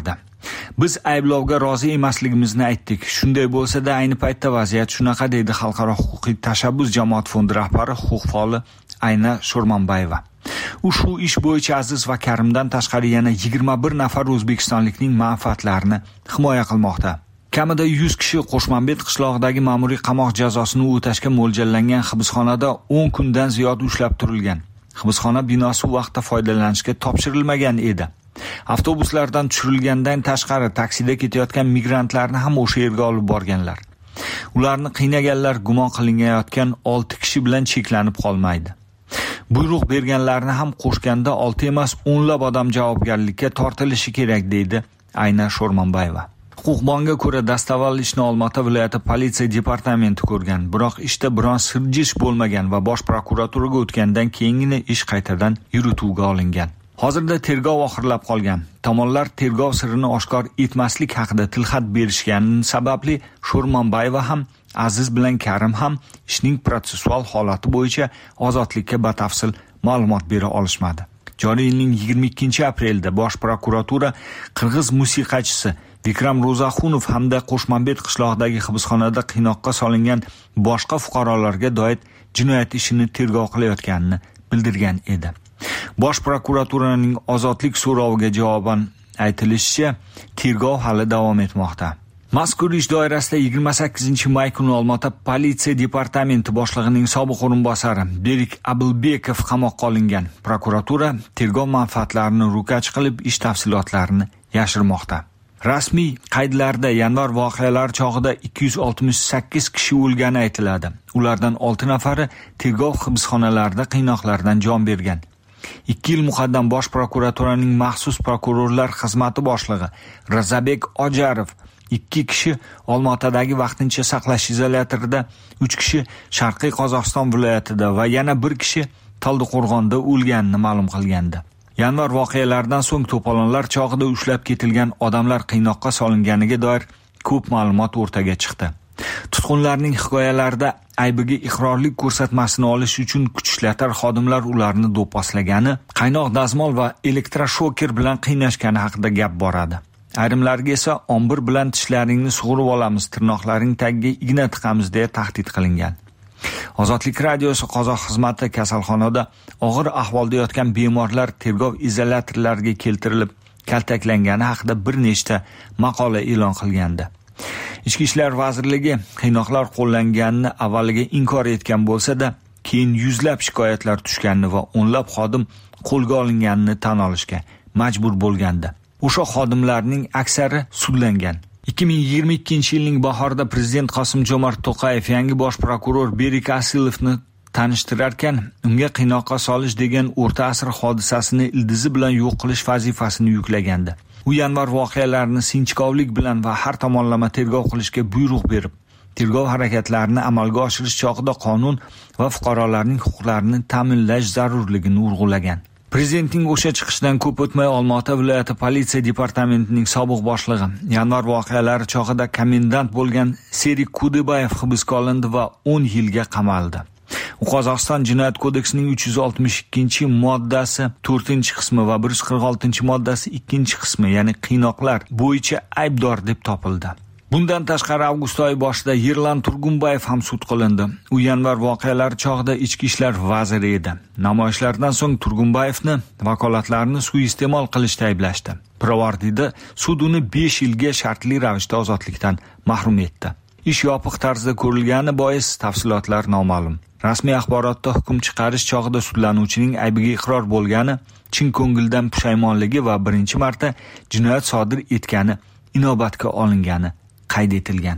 Biz ayblovga rozi emasligimizni aytdik. Shunday bo'lsa-da, ayni paytda vaziyat shunaqa, deydi Xalqaro huquqiy tashabbus jamoat fondi rahbari, huquq faoli Ayna Sho'rmonbayeva. U shu ish bo'yicha Aziz va Karimdan tashqari yana yigirma bir nafar o'zbekistonlikning manfaatlarini himoya qilmoqda. Kamida yuz kishi Qo'shmanbet qishlog'idagi ma'muriy qamoq jazosini o'tashga mo'ljallangan hibsxonada o'n kundan ziyod ushlab turilgan. Hibsxona binosi u vaqtda foydalanishga topshirilmagan edi. Avtobuslardan tushirilgandan tashqari taksida ketayotgan migrantlarni ham o'sha yerga olib borganlar. Ularni qiynaganlar gumon qilinayotgan olti kishi bilan cheklanib qolmaydi. Buyruq berganlarni ham qo'shganda olti emas, o'nlab odam javobgarlikka tortilishi kerak, deydi Ayna Sho'rmonbayeva. Huquqbonga ko'ra, dastavval ishni Olma-ota viloyati politsiya departamenti ko'rgan, biroq ishda biron sirjish bo'lmagan va bosh prokuraturaga o'tgandan keyingina ish qaytadan yurituvga olingan. Hozirda tergov oxirlab qolgan. Tomonlar tergov sirini oshkor etmaslik haqida tilxat berishgani sababli Sho'rmonbayeva ham, Aziz bilan Karim ham ishning protsessual holati bo'yicha ozodlikka batafsil ma'lumot bera olishmadi. Joriy yilning yigirma ikkinchi aprelda bosh prokuratura qirg'iz musiqachisi Vikram Ro'zaxunov hamda Qo'shmanbet qishlog'idagi hibsxonada qiynoqqa solingan boshqa fuqarolarga doir jinoyat ishini tergov qilayotganini bildirgan edi. Bosh prokuraturaning ozodlik so'roviga javoban aytilishicha, tergov hali davom etmoqda. Mazkur ish doirasida yigirma sakkizinchi may kuni Olma-ota politsiya departamenti boshlig'ining sobiq o'rinbosari Berik Abilbekov qamoqqa olingan. Prokuratura tergov manfaatlarini ro'kach qilib, ish tafsilotlarini yashirmoqda. Rasmiy qaydlarda yanvar voqealari chog'ida ikki yuz oltmish sakkiz kishi o'lgani aytiladi. Ulardan olti nafari tergov hibsxonalarida qiynoqlardan jon bergan. ikki yil muqaddam bosh prokuraturaning maxsus prokurorlar xizmati boshlig'i Razabek Ojarov ikki kishi Olma-otadagi vaqtincha saqlash izolyatorida, uch kishi Sharqiy Qozog'iston viloyatida va yana bir kishi Taldiqo'rg'onda o'lganini ma'lum qilgandi. Yanvar voqealaridan so'ng to'polonlar chog'ida ushlab ketilgan odamlar qiynoqqa solinganiga doir ko'p ma'lumot o'rtaga chiqdi. Tutqunlarning hikoyalarida aybiga iqrorlik ko'rsatmasini olish uchun kuch ishlatar xodimlar ularni do'pposlagani, qaynoq dazmol va elektroshoker bilan qiynashgani haqida gap boradi. Ayrimlarga esa ombir bilan tishlaringni sug'urib olamiz, tirnoqlaring tagiga igna tiqamiz deya tahdid qilingan. Ozodlik radiosi qozoq xizmati kasalxonada og'ir ahvolda yotgan bemorlar tergov izolyatorlariga keltirilib kaltaklangani haqida bir nechta maqola e'lon qilgandi. Ichki ishlar vazirligi qiynoqlar qo'llanganini avvaliga inkor etgan bo'lsa-da, keyin yuzlab shikoyatlar tushganini va o'nlab xodim qo'lga olinganini tan olishga majbur bo'lgandi. O'sha xodimlarning aksari sudlangan. ikki ming yigirma ikkinchi yilning bahorida prezident Qosim-Jomart To'qayev yangi bosh prokuror Berik Asilovni tanishtirarkan, unga qiynoqqa solish degan o'rta asr hodisasini ildizi bilan yo'q qilish vazifasini yuklagandi. U yanvar voqealarini sinchkovlik bilan va har tomonlama tergov qilishga buyruq berib, tergov harakatlarini amalga oshirish chog'ida qonun va fuqarolarning huquqlarini ta'minlash zarurligini urg'ulagan. Prezidentning o'sha chiqishidan ko'p o'tmay Olma-ota viloyati politsiya departamentining sobiq boshlig'i yanvar voqealari chog'ida komendant bo'lgan Serik Kudebayev hibsga olindi va o'n yilga qamaldi. U Qozog'iston Jinoyat kodeksining uch yuz oltmish ikkinchi moddasi to'rtinchi qismi va bir yuz qirq oltinchi moddasi ikkinchi qismi, ya'ni qiynoqlar bo'yicha aybdor deb topildi. Bundan tashqari avgust oyi boshida Yerlan Turgunbayev ham sud qilindi. U yanvar voqealari chog'ida ichki ishlar vaziri edi. Namoyishlardan so'ng Turgunbayevni vakolatlarini suiiste'mol qilishda ayblashdi. Pirovardida sud uni besh yilga shartli ravishda ozodlikdan mahrum etdi. Ish yopiq tarzda ko'rilgani bois tafsilotlar noma'lum. Rasmiy axborotda hukm chiqarish chog'ida sudlanuvchining aybiga iqror bo'lgani, chin ko'ngildan pushaymonligi va birinchi marta jinoyat sodir etgani inobatga olingani qayd etilgan.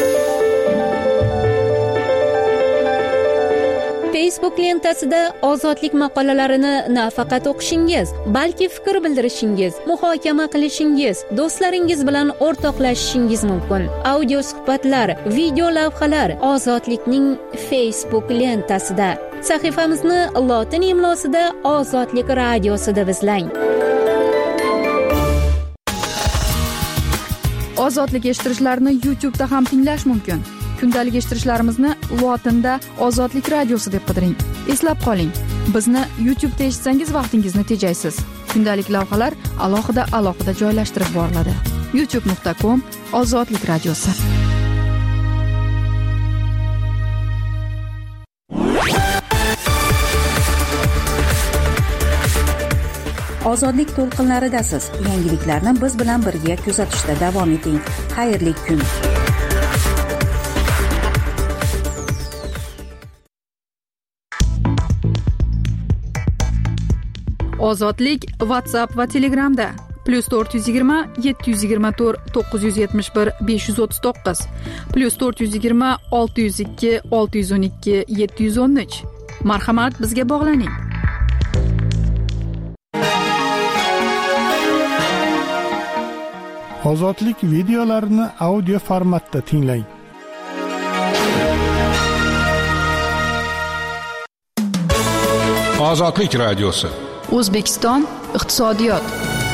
Facebook lentasida ozodlik maqolalarini nafaqat o'qishingiz, balki fikr bildirishingiz, muhokama qilishingiz, do'stlaringiz bilan o'rtoqlashishingiz mumkin. Audio suhbatlar, video lavhalar Ozodlikning Facebook lentasida. Sahifamizni lotin imlosida Ozodlik radiosida izlang. Ozodlik eshittirishlarni YouTube da ham tinglash mumkin. Kundalik eshittirishlarimizni lotinda Ozodlik radiosi deb qidiring. Eslab qoling, bizni YouTube da eshitsangiz vaqtingizni tejaysiz. Kundalik lavhalar alohida-alohida joylashtirib boriladi. youtube nuqta com ozodlik radiosi. Ozodlik to'lqinlaridasiz. Yangiliklarni biz bilan birga kuzatishda davom eting. Xayrli kun. Ozodlik WhatsApp va Telegramda plus to'rt yuz yigirma yetti yuz yigirma to'rt to'qqiz yuz yetmish bir besh yuz o'ttiz to'qqiz plus to'rt yuz yigirma olti yuz ikki olti yuz o'n ikki yetti yuz o'n uch. Marhamat, bizga bog'laning. Ozodlik videolarini audio formatda tinglang. Ozodlik radiosi. O'zbekiston iqtisodiyot.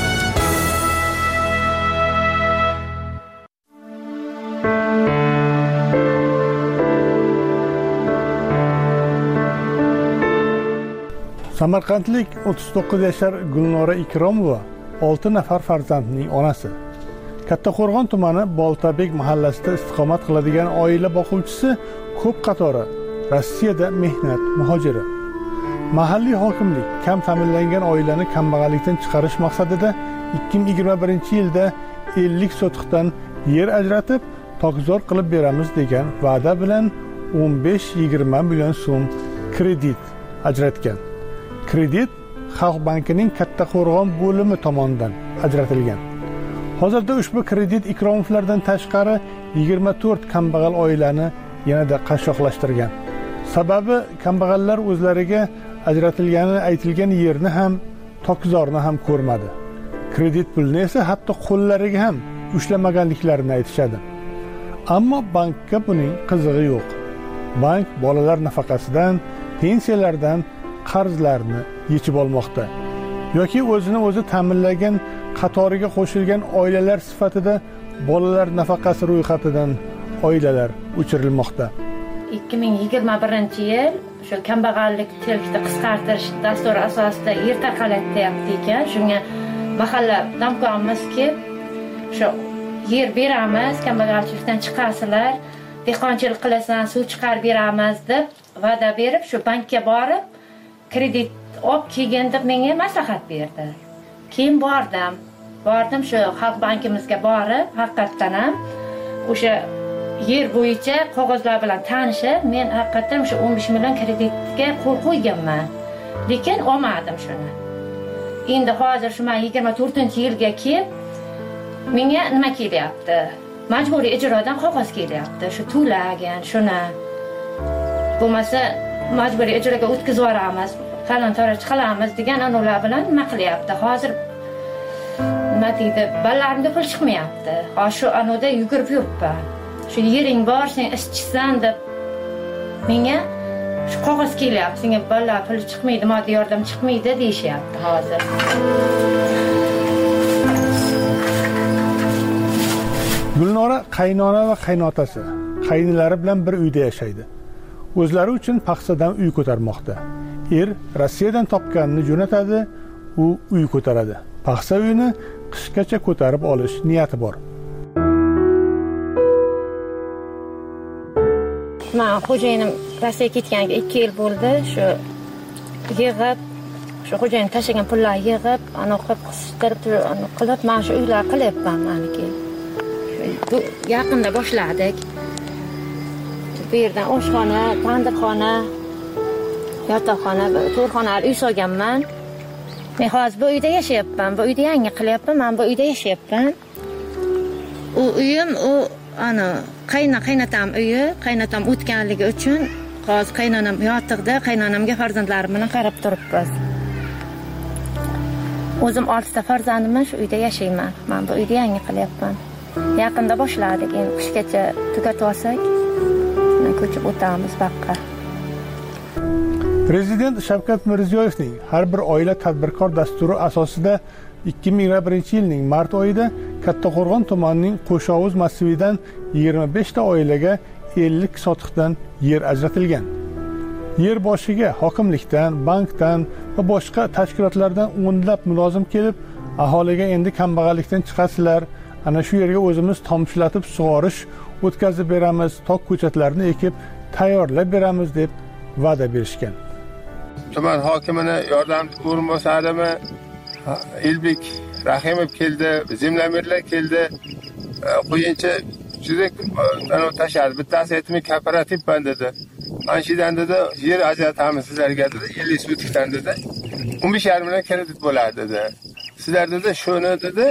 Samarqandlik o'ttiz to'qqiz yashar Gulnora Ikromova olti nafar farzandning onasi. Kattaqo'rg'on tumani Boltabek mahallasida istiqomat qiladigan oila boquvchisi ko'p qatori Rossiyada mehnat muhojiri. Mahalliy hokimlik kam ta'minlangan oilani kambag'allikdan chiqarish maqsadida ikki ming yigirma birinchi yilda ellik sotixdan yer ajratib, tokzor qilib beramiz degan va'da bilan o'n besh yigirma million so'm kredit ajratgan. Kredit Xalq bankining Kattaqo'rg'on bo'limi tomonidan ajratilgan. Hozirda ushbu kredit Ikromovlardan tashqari yigirma to'rt kambag'al oilani yanada qashshoqlashtirgan. Sababi kambag'allar o'zlariga ajratilgani aytilgan yerni ham, tokzorni ham ko'rmadi. Kredit pulni esa hatto qo'llariga ham ushlamaganliklarini aytishadi. Ammo bankka buning qizig'i yo'q. Bank bolalar nafaqasidan, pensiyalardan qarzlarni yechib olmoqda. Yoki o'zini o'zi ta'minlagan qatoriga qo'shilgan oilalar sifatida bolalar nafaqasi ro'yxatidan oilalar o'chirilmoqda. ikki ming yigirma birinchi yil shu kambag'allik chelakda qisqartirish dasturi asosida yer taqalatyapti ekan. Shunga mahalla damkormizki, shu yer beramiz, kambag'alchilikdan chiqasizlar, dehqonchilik qilasan, suv chiqarib beramiz deb va'da berib, shu bankka borib kredit olib kelgan deb menga maslahat berdi. Keyin bordim. Bordim shu Xalq bankimizga borib, haqiqatan ham o'sha yer bo'yicha qog'ozlar bilan tanishib, men haqiqatan o'sha o'n besh million kreditga qo'l qo'yganman. Lekin olmadim shuni. Endi hozir shu men yigirma to'rtinchi yilga kelib, menga nima kelyapti? Majburiy ijrodan qog'oz kelyapti. Shu to'lagan, shuni bo'lmasa majburiy ijroga o'tkazib yuboramiz, falon taraj qilamiz degan anolar bilan nima qilyapti? Hozir nima deydi? Balarimda pul chiqmayapti. Hozir shu anoda yugurib yuribman. Shu yering bor, sen ishchisan deb menga shu qog'oz kelyapti. Senga balalar pul chiqmaydi, moddiy yordam chiqmaydi deyishyapti hozir. Gulnora qaynona va qaynotasi, qaynilari bilan bir uyda yashaydi. O'zlari uchun paxsadan uy ko'tarmoqda. Er Rossiyadan topganini jo'natadi, u uy ko'taradi. Paxsa uyini qishgacha ko'tarib olish niyati bor. Men xo'jayinim Rossiyaga ketganiga ikki yil bo'ldi. Shu yig'ib, shu xo'jayinim tashlagan pullarni yig'ib, ana qilib qistirib, qilib, men shu uylar qilyapman meniki. Yaqinda boshladik. Bu yerdan oshxona, tandirxona, yotoqxona, to'rxonali uy solganman. Men hozir bu uyda yashayapman. Bu uyda yangi qilyapman. Men bu uyda yashayapman. U uyim u ana qayna qaynatam uyi, qaynatam o'tganligi uchun hozir qaynonam yotiqda, qaynonamga farzandlarim bilan qarab turibmiz. O'zim oltita farzandimman, shu uyda yashayman. Men bu uyda yangi qilyapman. Yaqinda boshladik, endi qishgacha tugatib olsak, ko'chib o'tamiz boqqa. Prezident Shavkat Mirziyoyevning har bir oila tadbirkor dasturi asosida ikki ming yigirma birinchi yilning mart oyida Kattaqo'rg'on tumanining Qo'shovuz massividan yigirma besh ta oilaga ellik sotixdan yer ajratilgan. Yer boshiga hokimlikdan, bankdan va boshqa tashkilotlardan o'nlab mulozim kelib, aholiga endi kambag'allikdan chiqasizlar, ana shu yerga o'zimiz tomchilatib sug'orish o'tkazib beramiz, tok ko'chatlarni ekib tayyorlab beramiz deb va'da berishgan. Tuman hokimini yordamchi o'rinbosarini Elbek Rahimov keldi, Zemlamirlar keldi. Qo'yincha juda ana tashadi. Bittasi aytmi kooperativman dedi. Mana shudan dedi, yer ajratamiz sizlarga dedi, ellik sotikdan dedi. o'n besh yarim million kredit bo'ladi dedi. Sizlar dedi, shuni dedi,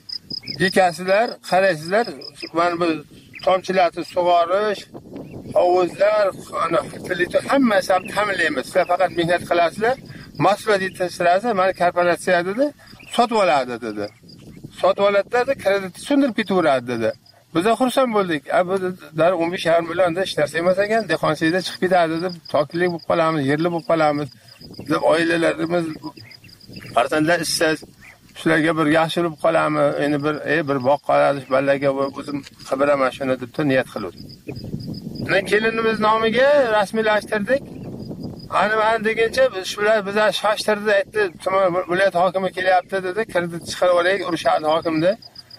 ekasizlar, qaraysizlar, mana bu tomchilatni sug'orish, hovuzlar, ana filtr hammasi ham ta'minlaymiz. Sizlar faqat mehnat qilasizlar, mahsulot yetishtirasiz, mana korporatsiya dedi, sotib oladi dedi. Sotib oladi, kreditni sundirib ketaveradi dedi. Biz xursand bo'ldik. Bu dar o'n besh yarim millionda hech narsa emas ekan, dehqonchilikda chiqib ketadi deb, toklik bo'lib qolamiz, yerli bo'lib qolamiz deb oilalarimiz farzandlar ishsiz, shularga bir yaxshi bo'lib qolamiz, endi bir ey bir boq qoladi, balaga o'zim qibiraman shuni deb niyat qildim. Men kelinimiz nomiga rasmiylashtirdik. Ana mana degancha shular bizlar shoshtirdi, aytdi, viloyat hokimi kelyapti dedi, kredit chiqarib olaylik, urushadi hokimda.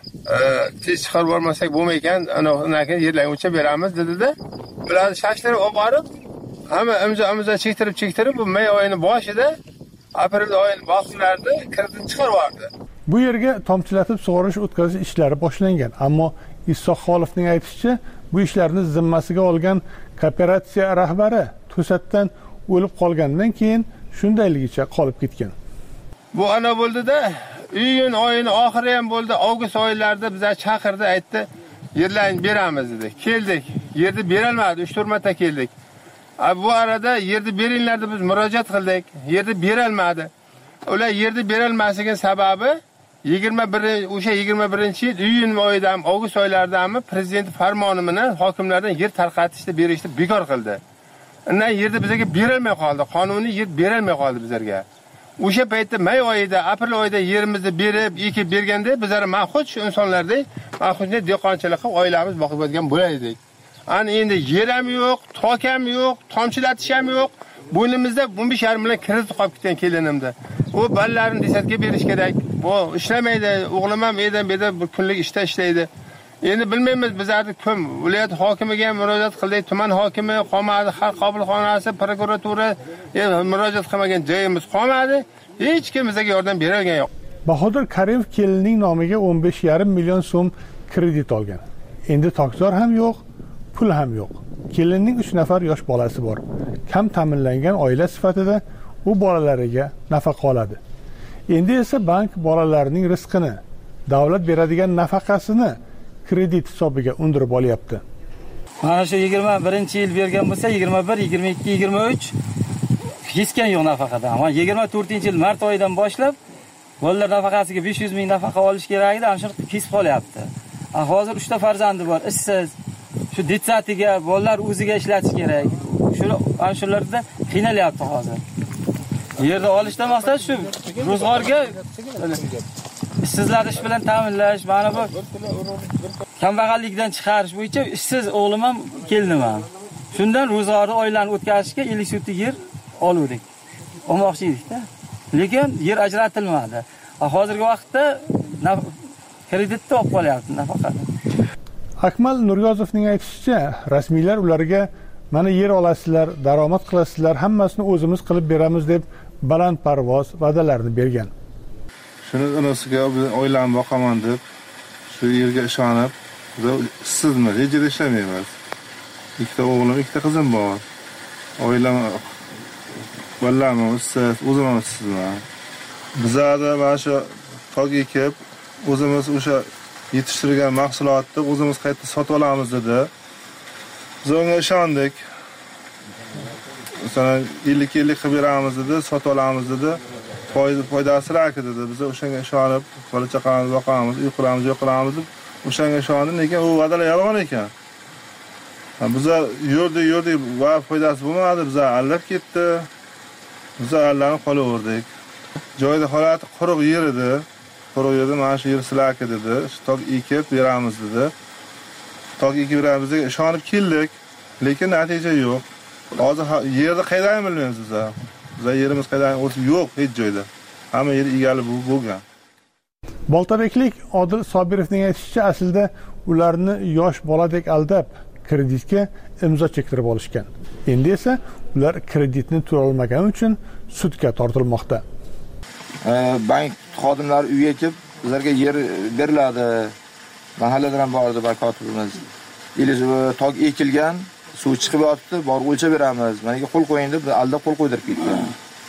Tez chiqarib olmasak bo'lmaykan, ana unaqa yerlarga o'lchab beramiz dedi-da. Ularni shoshtirib olib borib, hamma imzo imzo chektirib chektirib bu may oyining boshida, aprel oyining boshlarida kredit chiqarib yubordi. Bu yerga tomchilatib sug'orish o'tkazish ishlari boshlangan, ammo Isoq Xolovning aytishicha, bu ishlarni zimmasiga olgan kooperatsiya rahbari to'satdan o'lib qolgandan keyin shundayligicha qolib ketgan. Bu ana bo'ldi-da, iyun oyining oxiri ham bo'ldi, avgust oylarida bizga chaqirdi, aytdi, yerlarni beramiz dedi. Keldik, yerni berolmadi, uch to'rt marta keldik. Bu arada yerni beringlar deb biz murojaat qildik, yerni berolmadi. Ular yerni berolmasligining sababi yigirma bir o'sha yigirma birinchi yil iyun oyidan, avgust oylaridami prezident farmoni bilan hokimlardan yer tarqatishni berishni bekor qildi. Undan yerni bizga berilmay qoldi, qonuniy yer berilmay qoldi bizlarga. O'sha paytda may oyida, aprel oyida yerimizni berib, ekib berganda bizlar maxsus shu insonlardek, maxsus dehqonchilik qilib oilamiz boqib o'tgan bo'lardik. Ana endi yer ham yo'q, tok ham yo'q, tomchilatish ham yo'q. Bo'ynimizda o'n besh yarim million kredit qolib ketgan kelinimda. U balalarni desatga berish kerak. Bu ishlamaydi, o'g'lim ham edim beda bir kunlik ishda ishlaydi. Endi bilmaymiz, bizlarni kim viloyat hokimiga ham murojaat qildik, tuman hokimi qolmadi, xalq qabulxonasi, prokuratura murojaat qilmagan joyimiz qolmadi. Hech kim bizga yordam berolgan yo'q. Bahodir Karimov kelinning nomiga o'n besh yarim million so'm kredit olgan. Endi tokzor ham yo'q, pul ham yo'q. Kelinning uch nafar yosh bolasi bor. Kam ta'minlangan oila sifatida u bolalariga nafaqa oladi. Endi esa bank bolalarining rizqini, davlat beradigan nafaqasini kredit hisobiga undirib olyapti. Mana shu yigirma birinchi yil bergan bo'lsa, yigirma bir, yigirma ikki, yigirma uch hech kim yo'q nafaqadan. Ama yigirma to'rtinchi yil mart oyidan boshlab bolalar nafaqasiga besh yuz ming nafaqa olish kerak edi, ana shuni kesib qolyapti. Hozir uchta farzandi bor, ishsiz. Shu detsatiga bolalar o'ziga ishlatish kerak. Shuni ana shularda qiynalyapti hozir. Yerda olishdan maqsad shu, ro'zg'orga ishsizlarni ish bilan ta'minlash, mana bu kambag'allikdan chiqarish bo'yicha ishsiz o'g'lim ham keldim ham. Shundan ro'zg'orni oilani o'tkazishga ellik sotik yer oluvdik. Olmoqchi edik-da. Lekin yer ajratilmadi. Hozirgi vaqtda kreditni olib qolyapti nafaqani. Akmal Nuryozovning aytishicha, rasmiylar ularga mana yer olasizlar, daromad qilasizlar, hammasini o'zimiz qilib beramiz deb balandparvoz va'dalarni bergan. Shuni onasiga oilamni boqaman deb shu yerga ishonib, sizmi, rejada ishlamaymiz. Ikkita o'g'lim, ikkita qizim bor. Oilam bolalarim ishsiz, o'zim ham ishsizman. Bizada mana shu tok ekib, o'zimiz o'sha yetishtirgan mahsulotni o'zimiz qayta sotib olamiz dedi. Biz unga ishondik. Masalan, ellik ellik qilib beramiz dedi, sotib olamiz dedi. Foyda foydasiroq dedi. Biz o'shanga ishonib, bola chaqamizni boqamiz, uy quramiz, yo'q qilamiz deb o'shanga ishondik, lekin u va'dalar yolg'on ekan. Biz yurdik, yurdik, va foydasi bo'lmadi, biz allab ketdi. Biz allanib qolaverdik. Joyda holati quruq yer edi. Quruq yerda mana shu yer sizlarga dedi. Tok ekib beramiz dedi. Tok ekib beramiz deb ishonib keldik, lekin natija yo'q. Hozir yerni qaydan bilmaymiz biz. Biz yerimiz qaydan o'tib yo'q hech joyda. Hamma yer egalib bo'lgan. Boltabeklik Odil Sobirovning aytishicha, aslida ularni yosh boladek aldab kreditga imzo chektirib olishgan. Endi esa ular kreditni to'lay olmagani uchun sudga tortilmoqda. Bank xodimlari uyga kelib, bizlarga yer beriladi. Mahalladan ham bordi bank-kotibimiz. Iliz tog ekilgan, suv chiqib yotibdi, borib o'lchab beramiz. Menga qo'l qo'ying deb aldab qo'l qo'ydirib ketgan.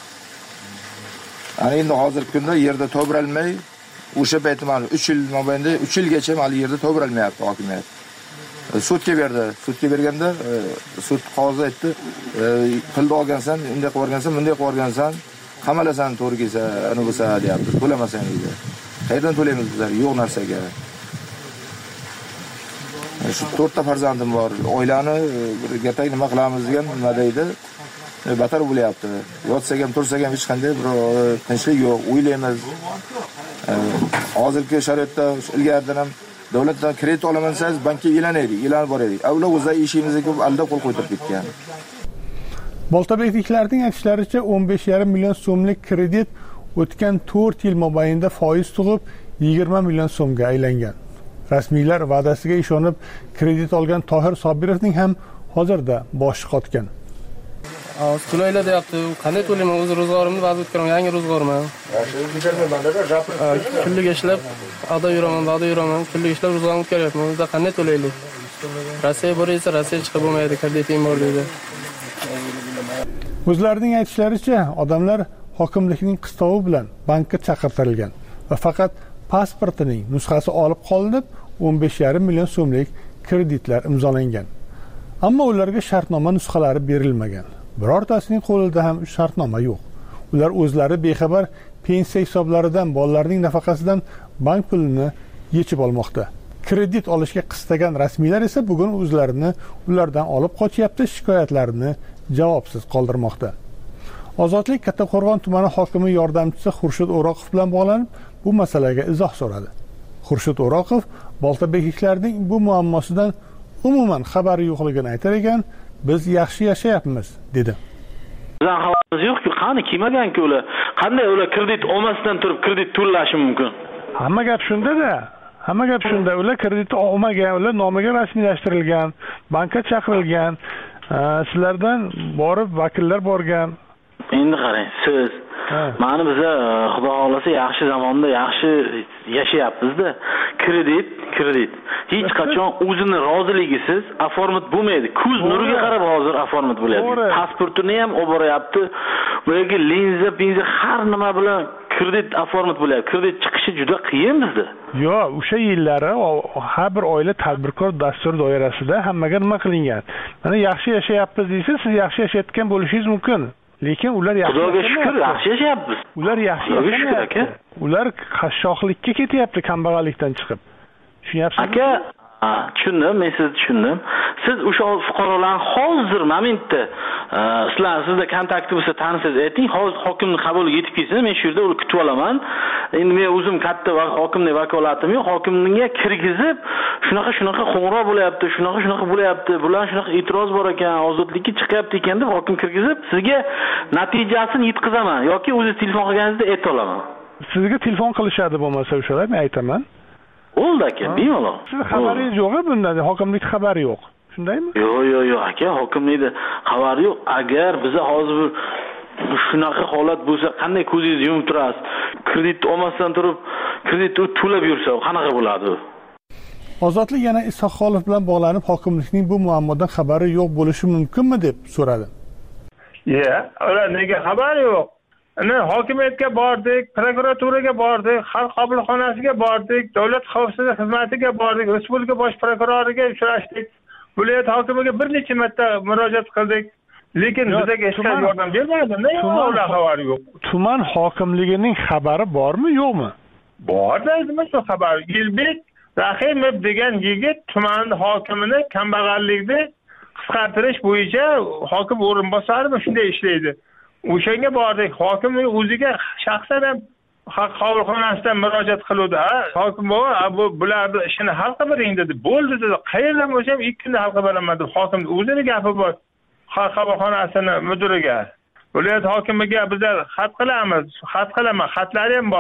Ana endi hozirgi kunda yerda to'bralmay, o'sha paytda mana uch yil mobaynida uch yilgacha mana yerda to'bralmayapti hokimiyat. Sudga berdi. Sudga berganda sud qozi aytdi, pulni olgansan, unday qilib o'rgansan, bunday qilib o'rgansan, qamalasan to'g'ri kelsa, ana bo'lsa deyapti. To'lamasan deydi. Qayerdan to'laymiz bizlar? Yo'q narsaga. Shu to'rtta farzandim bor. Oilani bir gatak nima qilamiz degan nima deydi? Batar bo'lyapti. Yotsak ham, tursak ham hech qanday bir tinchlik yo'q. O'ylaymiz. Hozirgi sharoitda ilgaridan ham davlatdan kredit olaman desangiz, bankka elanaylik, elanib boraylik. Avvalo o'zlar ishimizga ko'p aldab qo'l qo'ydirib ketgan. Boltabekliklarning aytishlaricha o'n besh yarim million so'mlik kredit o'tgan to'rt yil mobaynida foiz tug'ib yigirma million so'mga aylangan. Rasmiylar va'dasiga ishonib kredit olgan Tohir Sobirovning ham hozirda boshi qotgan. Hozir to'laylar deyapti. Qanday to'layman? O'z ro'zg'orimni va'da o'tkiraman, yangi ro'zg'orman. Kunlik ishlab, ada yuraman, va'da yuraman, kunlik ishlab ro'zg'orimni o'tkaryapman. O'zda qanday to'laylik? Rossiya bor esa Rossiya chiqib bo'lmaydi, kreditim bor deydi. O'zlarining aytishlaricha, odamlar hokimlikning qistovi bilan bankka chaqirtirilgan va faqat pasportining nusxasi olib qolinib, o'n besh yarim million so'mlik kreditlar imzolangan. Ammo ularga shartnoma nusxalari berilmagan. Birortasining qo'lida ham shartnoma yo'q. Ular o'zlari bexabar pensiya hisoblaridan, bolalarning nafaqasidan bank pulini yechib olmoqda. Kredit olishga qistagan rasmiylar esa bugun o'zlarini ulardan olib qochyapti, shikoyatlarini javobsiz qoldirmoqda. Ozodlik Kattaqo'rg'on tumani hokimi yordamchisi Xurshid O'roqov bilan bog'lanib, bu masalaga izoh so'radi. Xurshid O'roqov Boltabekliklarning bu muammosidan umuman xabari yo'qligini aytar ekan, biz yaxshi yashayapmiz dedi. Bizning xabarimiz yo'q-ku, qani kelmagan-ku ular. Qanday ular kredit olmasdan turib kredit to'lashi mumkin? Hamma gap shunda-da. Hamma gap shunda. Ular kredit olmagan, ular nomiga rasmiylashtirilgan, bankka chaqirilgan. Sizlardan borib vakillar borgan. Endi qarang, siz ma'ni biza xudo xolasa yaxshi zamonda yaxshi yashayapmiz-da. Kredit, kredit. Hech qachon o'zini roziligisiz aformat bo'lmaydi. Ko'z nuriga qarab hozir aformat bo'lyapti. Pasportini ham olib boryapti. Bu yerga linza, pinza har nima bilan kredit aformat bo'lyapti. Kredit chiqishi juda qiyin bizda. Yo'q, o'sha yillari har bir oila tadbirkor dastur doirasida hammaga nima qilingan. Mana yaxshi yashayapmiz deysiz, siz yaxshi yashayotgan bo'lishingiz mumkin. Lekin ular yaxshi. Xudoga shukr, yaxshi yashayapmiz. Ular yaxshi yashayapti. Ular qashshoqlikka ketyapti kambag'allikdan chiqib. Tushunyapsizmi? Aka, tushundim, men sizni tushundim. Siz o'sha fuqarolarni hozir momentda sizlar sizda kontakti bo'lsa tanisangiz ayting, hozir hokimning qabuliga yetib kelsin, men shu yerda uni kutib olaman. Endi men o'zim katta va hokimning vakolatim yo'q, hokimga kirgizib, shunaqa shunaqa qo'ng'iroq bo'lyapti, shunaqa shunaqa bo'lyapti, bular shunaqa e'tiroz bor ekan, ozodlikka chiqyapti ekan deb hokim kirgizib, sizga natijasini yetkazaman yoki o'zingiz telefon qilganingizda ayta olaman. Sizga telefon qilishadi bo'lmasa o'shalar, men aytaman. Bo'ldi aka, bemalol. Siz xabaringiz yo'q-a bundan, hokimlik xabari yo'q. Shundaymi? Yo'q, yo'q, yo'q aka, hokimlikda xabari yo'q. Agar biz hozir shunaqa holat bo'lsa, qanday ko'zingizni yumib turasiz? Kredit olmasdan turib, kreditni to'lab yursa, qanaqa bo'ladi? Ozodlik yana Isoqxonov bilan bog'lanib, hokimlikning bu muammodan xabari yo'q bo'lishi mumkinmi deb so'radi. Yo'q, ular nega xabari yo'q? Ana hokimiyatga bordik, prokuraturaga bordik, xalq qabulxonasiga bordik, davlat xavfsizlik xizmatiga bordik, respublika bosh prokuroriga uchrashdik, viloyat hokimiga bir necha marta murojaat qildik. Lekin bizga hech qanday yordam bermadi. Nega ular xabari yo'q? Tuman hokimligining xabari bormi, yo'qmi? Bor deydimi shu xabar? Yilbek Rahimov degan yigit tuman hokimini kambag'allikni qisqartirish bo'yicha hokim o'rinbosarimi shunday ishlaydi. O'shanga bordik, hokimning o'ziga shaxsan ham xalq qabulxonasidan murojaat qiluvdi. Ha, hokim bova, bu bularning ishini hal qilib dedi. Bo'ldi dedi. Qayerdan bo'lsa ham ikki kunda hal qilib beraman deb hokim o'zining gapi bor. Xalq qabulxonasining mudiriga, viloyat hokimiga bizlar xat qilamiz, xat qilaman, xatlari ham bor.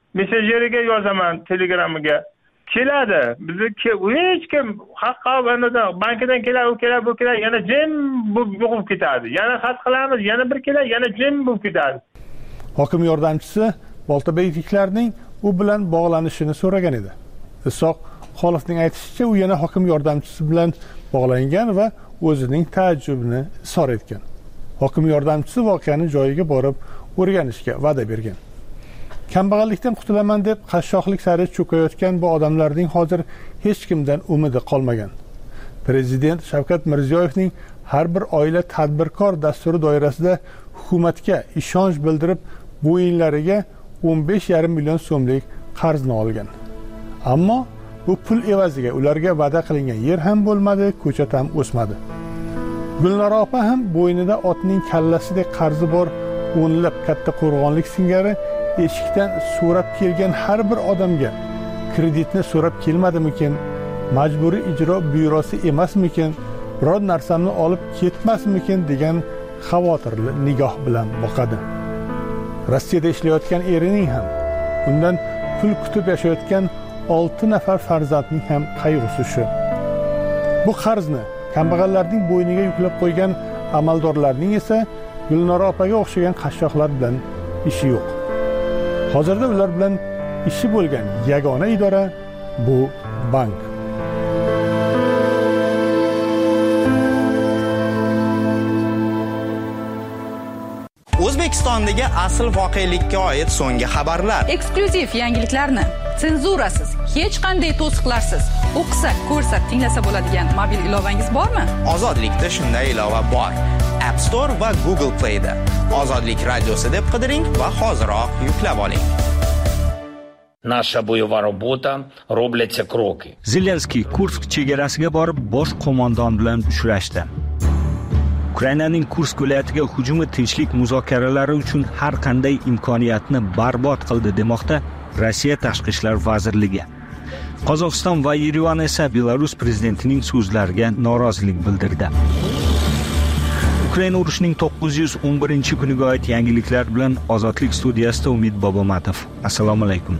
messenjeriga yozaman, Telegramga. Keladi. Bizni hech kim haqqa olganda bankidan keladi, u keladi, bu keladi, yana jim bo'lib ketadi. Yana xat qilamiz, yana bir keladi, yana jim bo'lib ketadi. Hokim yordamchisi Boltabekliklarning u bilan bog'lanishini so'ragan edi. Isoq Xolovning aytishicha, u yana hokim yordamchisi bilan bog'langan va o'zining ta'ajjubini izhor etgan. Hokim yordamchisi voqeani joyiga borib o'rganishga va'da bergan. Kambag'allikdan qutulaman deb qashshoqlik sari cho'kayotgan bu odamlarning hozir hech kimdan umidi qolmagan. Prezident Shavkat Mirziyoyevning har bir oila tadbirkor dasturi doirasida hukumatga ishonch bildirib, bo'yinlariga o'n besh yarim million so'mlik qarzni olgan. Ammo bu pul evaziga ularga va'da qilingan yer ham bo'lmadi, ko'cha ham o'smadi. Gulnora opa ham bo'ynida otning kallasidek qarzi bor o'nlab katta qo'rg'onlik singari eshikdan so'rab kelgan har bir odamga kreditni so'rab kelmadimikin, majburiy ijro byurosi emasmikin, biror narsamni olib ketmasmikin degan xavotirli nigoh bilan boqadi. Rossiyada ishlayotgan erining ham, undan pul kutib yashayotgan olti nafar farzandning ham qayg'usi shu. Bu qarzni kambag'allarning bo'yniga yuklab qo'ygan amaldorlarning esa Gulnora opaga o'xshagan qashshoqlar bilan ishi yo'q. Hozirda ular bilan ishi bo'lgan yagona idora bu bank. O'zbekistondagi asl voqelikka oid so'nggi xabarlar. Eksklyuziv yangiliklarni senzurasiz, hech qanday to'siqlarsiz o'qisa, ko'rsa, tinglasa bo'ladigan mobil ilovangiz bormi? Ozodlikda shunday ilova bor. App Store va Google Play da. Ozodlik radiosi deb qidiring va hoziroq yuklab oling. Наша боевая работа робляться кроки. Zelenskiy Kursk chegarasiga borib bosh qo'mondon bilan uchrashdi. Ukrainaning Kursk viloyatiga hujumi tinchlik muzokaralari uchun har qanday imkoniyatni barbod qildi demoqda Rossiya Tashqi ishlar vazirligi. Qozog'iston va Yerevan esa Belarus prezidentining so'zlariga norozilik bildirdi. Ukraina urushining to'qqiz yuz o'n birinchi kuniga oid yangiliklar bilan Ozodlik studiyasida Umid Bobomatov. Assalomu alaykum.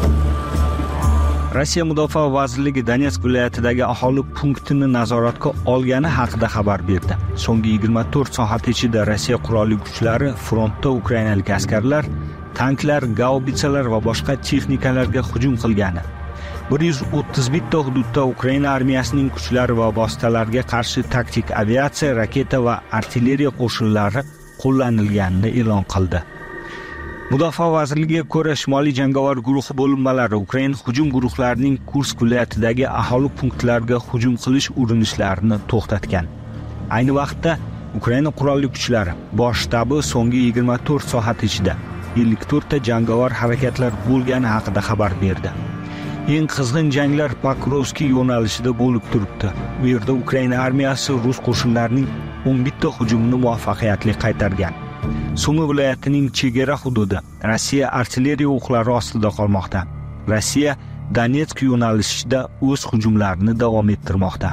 Rossiya Mudofaa vazirligi Donetsk viloyatidagi aholi punktini nazoratga olgani haqida xabar berdi. So'nggi yigirma to'rt soat ichida Rossiya qurolli kuchlari frontda ukrainalik askarlar, tanklar, gaubitsalar va boshqa texnikalarga hujum qilgani. bir yuz o'ttiz bitta hududda Ukraina armiyasining kuchlari va vositalariga qarshi taktik aviatsiya, raketa va artilleriya qo'shinlari qo'llanilganini e'lon qildi. Mudofaa vazirligiga ko'ra, Shimoliy jangovar guruhi bo'linmalari Ukraina hujum guruhlarining Kursk viloyatidagi aholi punktlariga hujum qilish urinishlarini to'xtatgan. Ayni vaqtda Ukraina qurolli kuchlari bosh shtabi so'nggi yigirma to'rt soat ichida ellik to'rtta jangovar harakatlar bo'lgani haqida xabar berdi. Eng qizg'in janglar Pokrovskiy yo'nalishida bo'lib turibdi. Bu yerda Ukraina armiyasi rus qo'shinlarining o'n bitta hujumini muvaffaqiyatli qaytargan. Sumi viloyatining chegara hududi Rossiya artilleriya o'qlari ostida qolmoqda. Rossiya Donetsk yo'nalishida o'z hujumlarini davom ettirmoqda.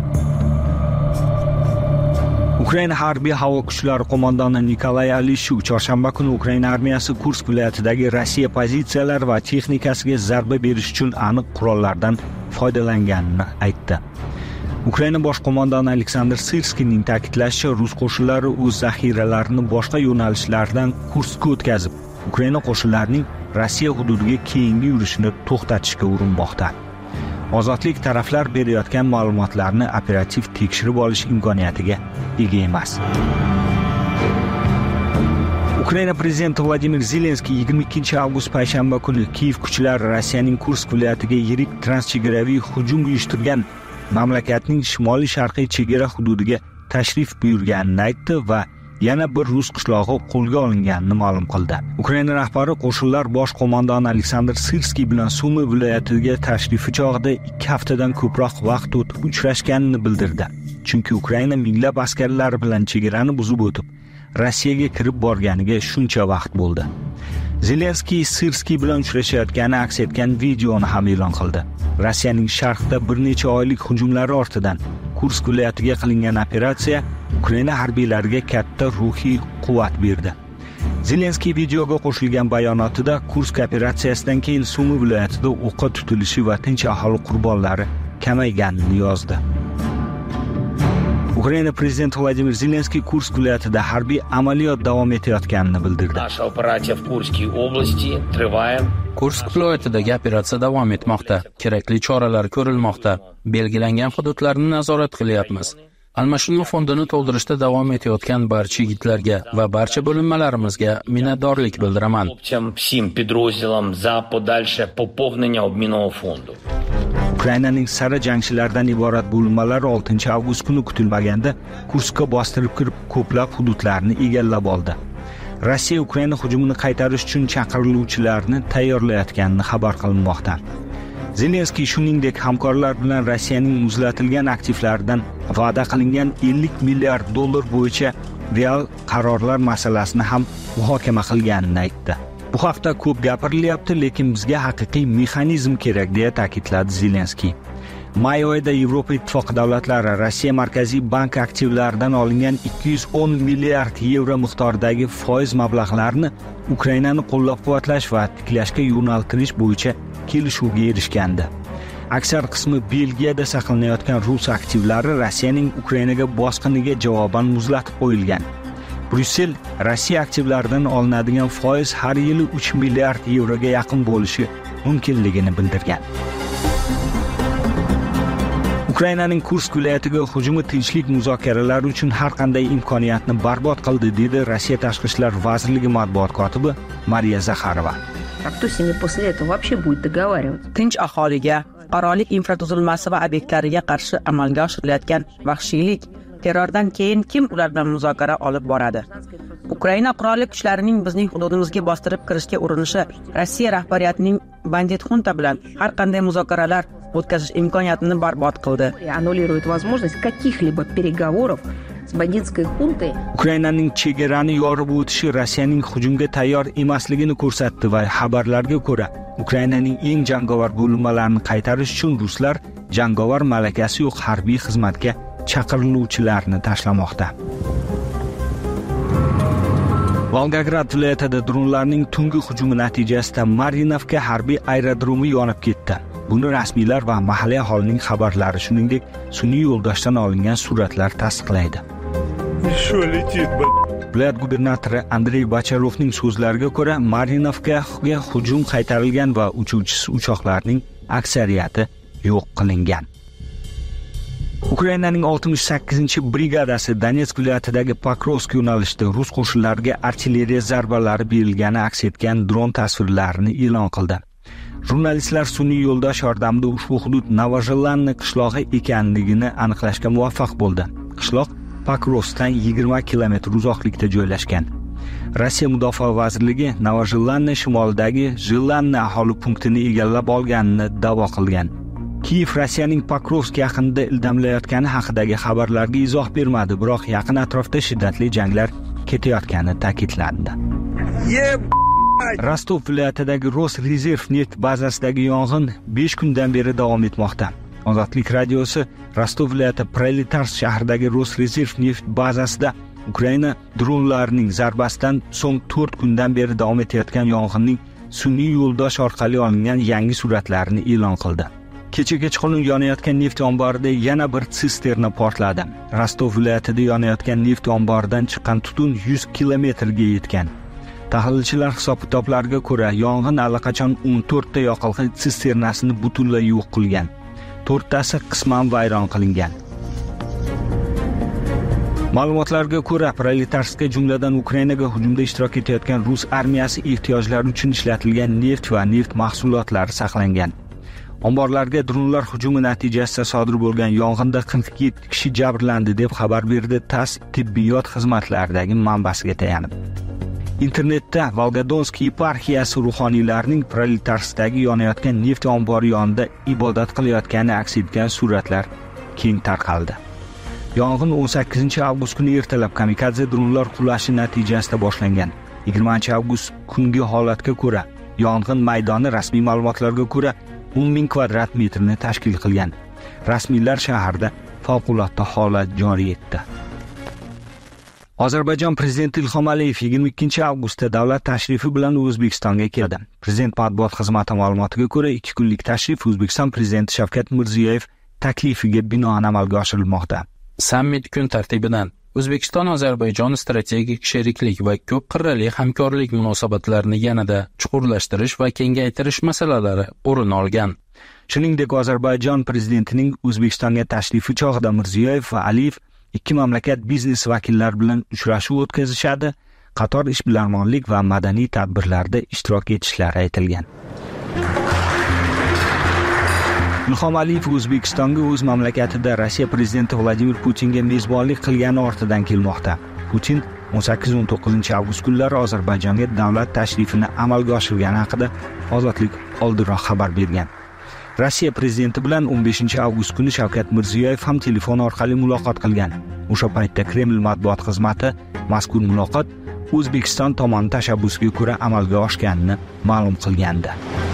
Ukraina harbiy havo kuchlari qo'mondoni Nikolay Alishuk chorshanba kuni Ukraina armiyasi Kursk viloyatidagi Rossiya pozitsiyalari va texnikasiga zarba berish uchun aniq qurollardan foydalanganini aytdi. Ukraina bosh qo'mondoni Aleksandr Sirskiyning ta'kidlashicha, rus qo'shinlari o'z zaxiralarini boshqa yo'nalishlardan Kurskka o'tkazib, Ukraina qo'shinlarining Rossiya hududiga keyingi yurishini to'xtatishga urinmoqda. Ozodlik taraflar berayotgan ma'lumotlarni operativ tekshirib olish imkoniyatiga ega emas. Ukraina prezidenti Vladimir Zelenskiy yigirma ikkinchi avgust payshanba kuni Kiyev kuchlari Rossiyaning Kursk viloyatiga yirik transchegaraviy hujum uyushtirgan mamlakatning shimoliy sharqiy chegara hududiga tashrif buyurganini aytdi va yana bir rus qishlog'i qo'lga olinganini ma'lum qildi. Ukraina rahbari qo'shinlar bosh qo'mondoni Aleksandr Sirskiy bilan Sumi viloyatiga tashrifi chog'ida ikki haftadan ko'proq vaqt o'tib uchrashganini bildirdi. Chunki Ukraina minglab askarlar bilan chegarani buzib o'tib, Rossiyaga kirib borganiga shuncha vaqt bo'ldi. Zelenskiy Sirskiy bilan uchrashayotgani aks etgan videoni ham e'lon qildi. Rossiyaning sharqda bir necha oylik hujumlari ortidan Kursk viloyatiga qilingan operatsiya Ukraina harbiylariga katta ruhiy quvvat berdi. Zelenskiy videoga qo'shilgan bayonotida Kursk operatsiyasidan keyin Sumi viloyatida o'qqa tutilishi va tinch aholi qurbonlari kamayganini yozdi. Ukraina prezidenti Vladimir Zelenskiy Kursk viloyatida harbiy amaliyot davom etayotganini bildirdi. Наша операция в Курской области тревает. Kursk viloyatidagi operatsiya davom etmoqda. Kerakli choralar ko'rilmoqda. Belgilangan hududlarni nazorat qilyapmiz. Almashinuv fondini to'ldirishda davom etayotgan barcha yigitlarga va barcha bo'linmalarimizga minnatdorlik bildiraman. Всем подразделам за подальше пополнение обменного фонда. Ukrainaning sara jangchilardan iborat bo'linmalari oltinchi avgust kuni kutilmaganda Kurskka bostirib kirib ko'plab hududlarni egallab oldi. Rossiya Ukraina hujumini qaytarish uchun chaqiriluvchilarni tayyorlayotganini xabar qilinmoqda. Zelenskiy shuningdek hamkorlar bilan Rossiyaning muzlatilgan aktivlaridan va'da qilingan ellik milliard dollar bo'yicha real qarorlar masalasini ham muhokama qilganini aytdi. Bu haqda ko'p gapirilyapti, lekin bizga haqiqiy mexanizm kerak deya ta'kidladi Zelenskiy. May oyida Yevropa Ittifoqi davlatlari Rossiya Markaziy bank aktivlaridan olingan ikki yuz o'n milliard yevro miqdoridagi foiz mablag'larini Ukrainani qo'llab-quvvatlash va tiklashga yo'naltirish bo'yicha kelishuvga erishgandi. Aksar qismi Belgiyada saqlanayotgan rus aktivlari Rossiyaning Ukrainaga bosqiniga javoban muzlatib qo'yilgan. Bryussel Rossiya aktivlaridan olinadigan foiz har yili uch milliard yevroga yaqin bo'lishi mumkinligini bildirgan. Ukrainaning Kursk viloyatiga hujumi tinchlik muzokaralari uchun har qanday imkoniyatni barbod qildi, dedi Rossiya Tashqi ishlar vazirligi matbuot kotibi Mariya Zakharova. Tinch aholiga, fuqarolik infratuzilmasi va obyektlariga qarshi amalga oshirilayotgan vahshiylik, terrordan keyin kim ular bilan muzokara olib boradi? Ukraina qurolli kuchlarining bizning hududimizga bostirib kirishga urinishi Rossiya rahbariyatining bandit xunta bilan har qanday muzokaralar o'tkazish imkoniyatini barbod qildi. Ukrainaning chegarani yorib o'tishi Rossiyaning hujumga tayyor emasligini ko'rsatdi va xabarlarga ko'ra, Ukrainaning eng jangovar bo'linmalarini qaytarish uchun ruslar jangovar malakasi yo'q harbiy xizmatga chaqiriluvchilarni tashlamoqda. Volgograd viloyatida dronlarning tungi hujumi natijasida Marinovka harbiy aerodromi yonib ketdi. Buni rasmiylar va mahalliy aholining xabarlari, shuningdek, sun'iy yo'ldoshdan olingan suratlar tasdiqlaydi. Viloyat gubernatori Andrey Bacharovning so'zlariga ko'ra, Marinovkaga hujum qaytarilgan va uchuvchisiz uchoqlarning aksariyati yo'q qilingan. Ukrainaning oltmish sakkizinchi brigadasi Donetsk viloyatidagi Pokrovsk yo'nalishida rus qo'shinlariga artilleriya zarbalari berilgani aks etgan dron tasvirlarini e'lon qildi. Jurnalistlar sun'iy yo'ldosh yordamida ushbu hudud Novozhelanna qishlog'i ekanligini aniqlashga muvaffaq bo'ldi. Qishloq Pokrovskdan yigirma kilometr uzoqlikda joylashgan. Rossiya Mudofaa vazirligi Novozhelanna shimolidagi Zhelanna aholi punktini egallab olganini da'vo qilgan. Kiyev Rossiyaning Pokrovsk yaqinida ildamlayotgani haqidagi xabarlarga izoh bermadi, biroq yaqin atrofda shiddatli janglar ketayotgani ta'kidlandi. Rostov viloyatidagi Rosreserv neft bazasidagi yong'in besh kundan beri davom etmoqda. Ozodlik radiosi Rostov viloyati Proletarsk shahridagi Rosreserv neft bazasida Ukraina dronlarining zarbasidan so'ng to'rt kundan beri davom etayotgan yong'inning sun'iy yo'ldosh orqali olingan yangi suratlarini e'lon qildi. Kecha kechqurun yonayotgan neft omborida yana bir sisterna portladi. Rostov viloyatida yonayotgan neft omboridan chiqqan tutun yuz kilometrga yetgan. Tahlilchilar hisob-kitoblariga ko'ra, yong'in allaqachon o'n to'rtta yoqilg'i sisternasini butunlay yo'q qilgan. to'rttasi qisman vayron qilingan. Ma'lumotlarga ko'ra, Proletarskka jumladan Ukrainaga hujumda ishtirok etayotgan rus armiyasi ehtiyojlari uchun ishlatilgan neft va neft mahsulotlari saqlangan. Omborlarga dronlar hujumi natijasida sodir bo'lgan yong'inda qirq yetti kishi jabrlandi deb xabar berdi TASS tibbiyot xizmatlaridagi manbasiga tayanib. Internetda Volgodonsk yeparxiyasi ruhoniylarining Proletarskdagi yonayotgan neft ombori yonida ibodat qilayotgani aks etgan suratlar keng tarqaldi. Yong'in o'n sakkizinchi avgust kuni ertalab kamikadze dronlar qulashi natijasida boshlangan. yigirmanchi avgust kungi holatga ko'ra, yong'in maydoni rasmiy ma'lumotlarga ko'ra o'n ming kvadrat metrni tashkil qilgan. Rasmiylar shaharda favqulodda holat joriy etdi. Ozarbayjon prezidenti Ilhom Aliyev yigirma ikkinchi avgustda davlat tashrifi bilan O'zbekistonga keldi. Prezident matbuot xizmati ma'lumotiga ko'ra, ikki kunlik tashrif O'zbekiston prezidenti Shavkat Mirziyoyev taklifiga binoan amalga oshirilmoqda. Sammit kun tartibidan O'zbekiston-Ozarbayjon strategik sheriklik va ko'p qirrali hamkorlik munosabatlarini yanada chuqurlashtirish va kengaytirish masalalari o'rin olgan. Shuningdek, Ozarbayjon prezidentining O'zbekistonga tashrifi chog'ida Mirziyoyev va Aliyev ikki mamlakat biznes vakillari bilan uchrashuv o'tkazishadi, qator ishbilarmonlik va madaniy tadbirlarda ishtirok etishlari aytilgan. Ilhom Aliyev O'zbekistonga o'z mamlakatida Rossiya prezidenti Vladimir Putinga mezbonlik qilgani ortidan kelmoqda. Putin o'n sakkiz o'n to'qqizinchi avgust kunlari Ozarbayjonga davlat tashrifini amalga oshirgani haqida Ozodlik oldinroq xabar bergan. Rossiya prezidenti bilan o'n beshinchi avgust kuni Shavkat Mirziyoyev ham telefon orqali muloqot qilgan. O'sha paytda Kreml matbuot xizmati mazkur muloqot O'zbekiston tomoni tashabbusiga ko'ra amalga oshganini ma'lum qilgandi.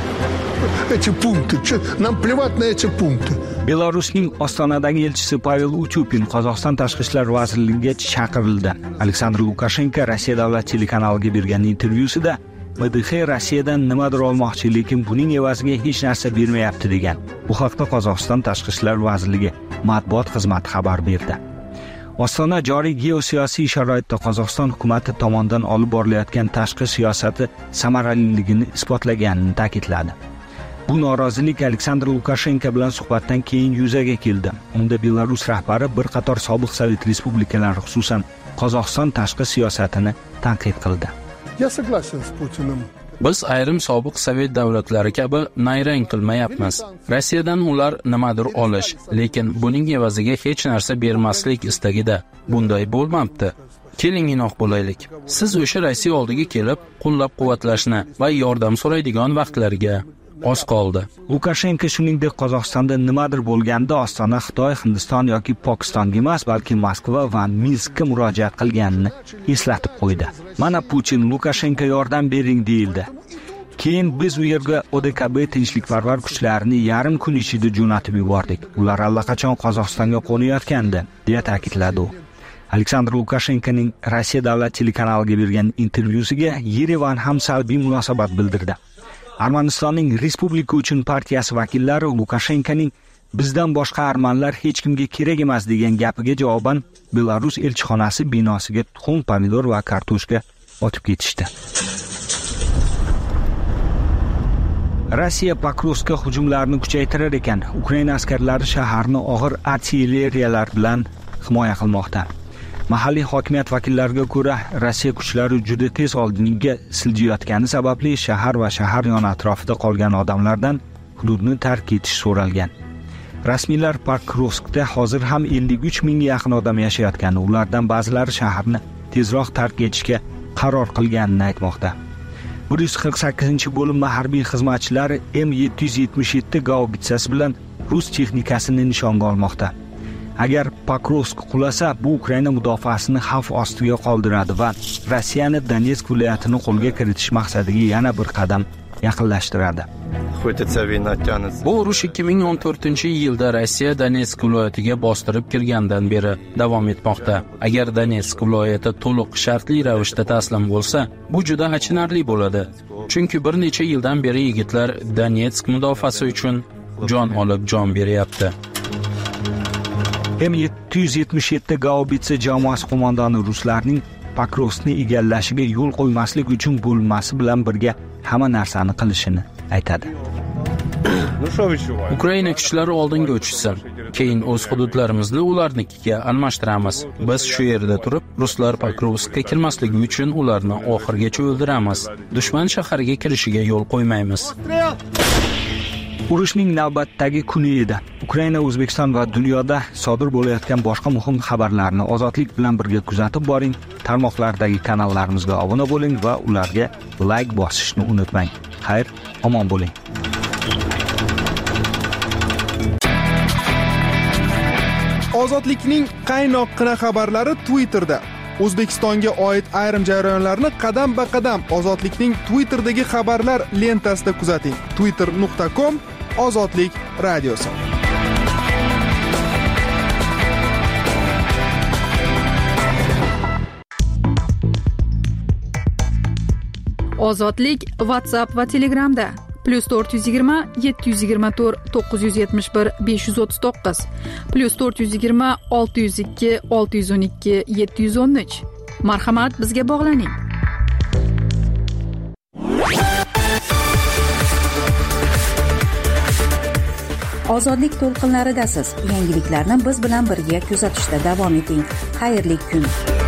Эти пункты, нам плевать на эти пункты. Belarusning Ostonadagi elchisi Pavel Uchupin Qozog'iston tashqi ishlar vazirligiga chaqirildi. Aleksandr Lukashenko Rossiya davlat telekanaliga bergan intervyusida M D X Rossiyadan nimadir olmoqchi, lekin buning evaziga hech narsa bermayapti degan. Bu haqda Qozog'iston tashqi ishlar vazirligi matbuot xizmati xabar berdi. Ostona joriy geosiyosiy sharoitda Qozog'iston hukumati tomonidan olib borilayotgan tashqi siyosati samaraliligini isbotlaganini ta'kidladi. Bu norozilik Aleksandr Lukashenko bilan suhbatdan keyin yuzaga keldi. Unda Belarus rahbari bir qator sobiq Sovet respublikalari, xususan Qozog'iston tashqi siyosatini tanqid qildi. Я согласен с Путиным. Biz ayrim sobiq Sovet davlatlari kabi nayrang qilmayapmiz. Rossiyadan ular nimadir olish, lekin buning evaziga hech narsa bermaslik istagida. Bunday bo'lmabdi. Keling inoq bo'laylik. Siz o'sha Rossiya oldiga kelib, qo'llab-quvvatlashni va yordam so'raydigan vaqtlarga oz qoldi. Lukashenko shuningdek Qozog'istonda nimadir bo'lganda Ostona Xitoy, Hindiston yoki Pokistonga emas, balki Moskva va Minskka murojaat qilganini eslatib qo'ydi. Mana Putin Lukashenko yordam bering deyildi. Keyin biz u yerga O D K B tinchlikparvar kuchlarini yarim kun ichida jo'natib yubordik. Ular allaqachon Qozog'istonga qo'nayotgandi, deya ta'kidladi u. Aleksandr Lukashenkoning Rossiya davlat telekanaliga bergan intervyusiga Yerevan ham salbiy munosabat bildirdi. Armanistonning Respublika uchun partiyasi vakillari Lukashenkoning bizdan boshqa armanlar hech kimga kerak emas degan gapiga javoban Belarus elchixonasi binosiga tuxum, pomidor va kartoshka otib ketishdi. Rossiya Pokrovska hujumlarini kuchaytirar ekan, Ukraina askarlari shaharni og'ir artilleriyalar bilan himoya qilmoqda. Mahalliy hokimiyat vakillariga ko'ra, Rossiya kuchlari juda tez oldinga siljayotgani sababli shahar va shahar yon atrofida qolgan odamlardan hududni tark etish so'ralgan. Rasmiylar Pokrovskda hozir ham ellik uch mingga yaqin odam yashayotgani, ulardan ba'zilari shaharni tezroq tark etishga qaror qilganini aytmoqda. bir yuz qirq sakkizinchi bo'linma harbiy xizmatchilari M yetti yuz yetmish yetti gaubitsasi bilan rus texnikasini nishonga olmoqda. Agar Pokrovsk qulasa, bu Ukraina mudofaasini xavf ostiga qoldiradi va Rossiyani Donetsk viloyatini qo'lga kiritish maqsadiga yana bir qadam yaqinlashtiradi. Bu urush ikki ming o'n to'rtinchi yilda Rossiya Donetsk viloyatiga bostirib kirgandan beri davom etmoqda. Agar Donetsk viloyati to'liq shartli ravishda taslim bo'lsa, bu juda achinarli bo'ladi. Chunki bir necha yildan beri yigitlar Donetsk mudofaasi uchun jon olib jon beryapti. M yetti yuz yetmish yetti gaubitsa jamoasi qo'mondoni ruslarning Pokrovskni egallashiga yo'l qo'ymaslik uchun bo'linmasi bilan birga hamma narsani qilishini aytadi. Ukraina kuchlari oldinga o'tishsin, keyin o'z hududlarimizni ularnikiga almashtiramiz. Biz shu yerda turib, ruslar Pokrovskka kirmasligi uchun ularni oxirgacha o'ldiramiz. Dushman shaharga kirishiga yo'l qo'ymaymiz. Urushning navbatdagi kuni edi. Ukraina, O'zbekiston va dunyoda sodir bo'layotgan boshqa muhim xabarlarni ozodlik bilan birga kuzatib boring. Tarmoqlardagi kanallarimizga obuna bo'ling va ularga like bosishni unutmang. Xayr, omon bo'ling. Ozodlikning qaynoqqina xabarlari Twitterda. O'zbekistonga oid ayrim jarayonlarni qadam-ba-qadam Ozodlikning Twitter'dagi xabarlar lentasida kuzating. twitter nuqta com Ozodlik radiosi. Ozodlik WhatsApp va Telegramda plus to'rt yuz yigirma yetti yuz yigirma to'rt to'qqiz yuz yetmish bir besh yuz o'ttiz to'qqiz plus to'rt yuz yigirma olti yuz ikki olti yuz o'n ikki yetti yuz o'n uch. Marhamat, bizga bog'laning. Ozodlik to'lqinlaridasiz. Yangiliklarni biz bilan birga kuzatishda davom eting. Xayrli kun.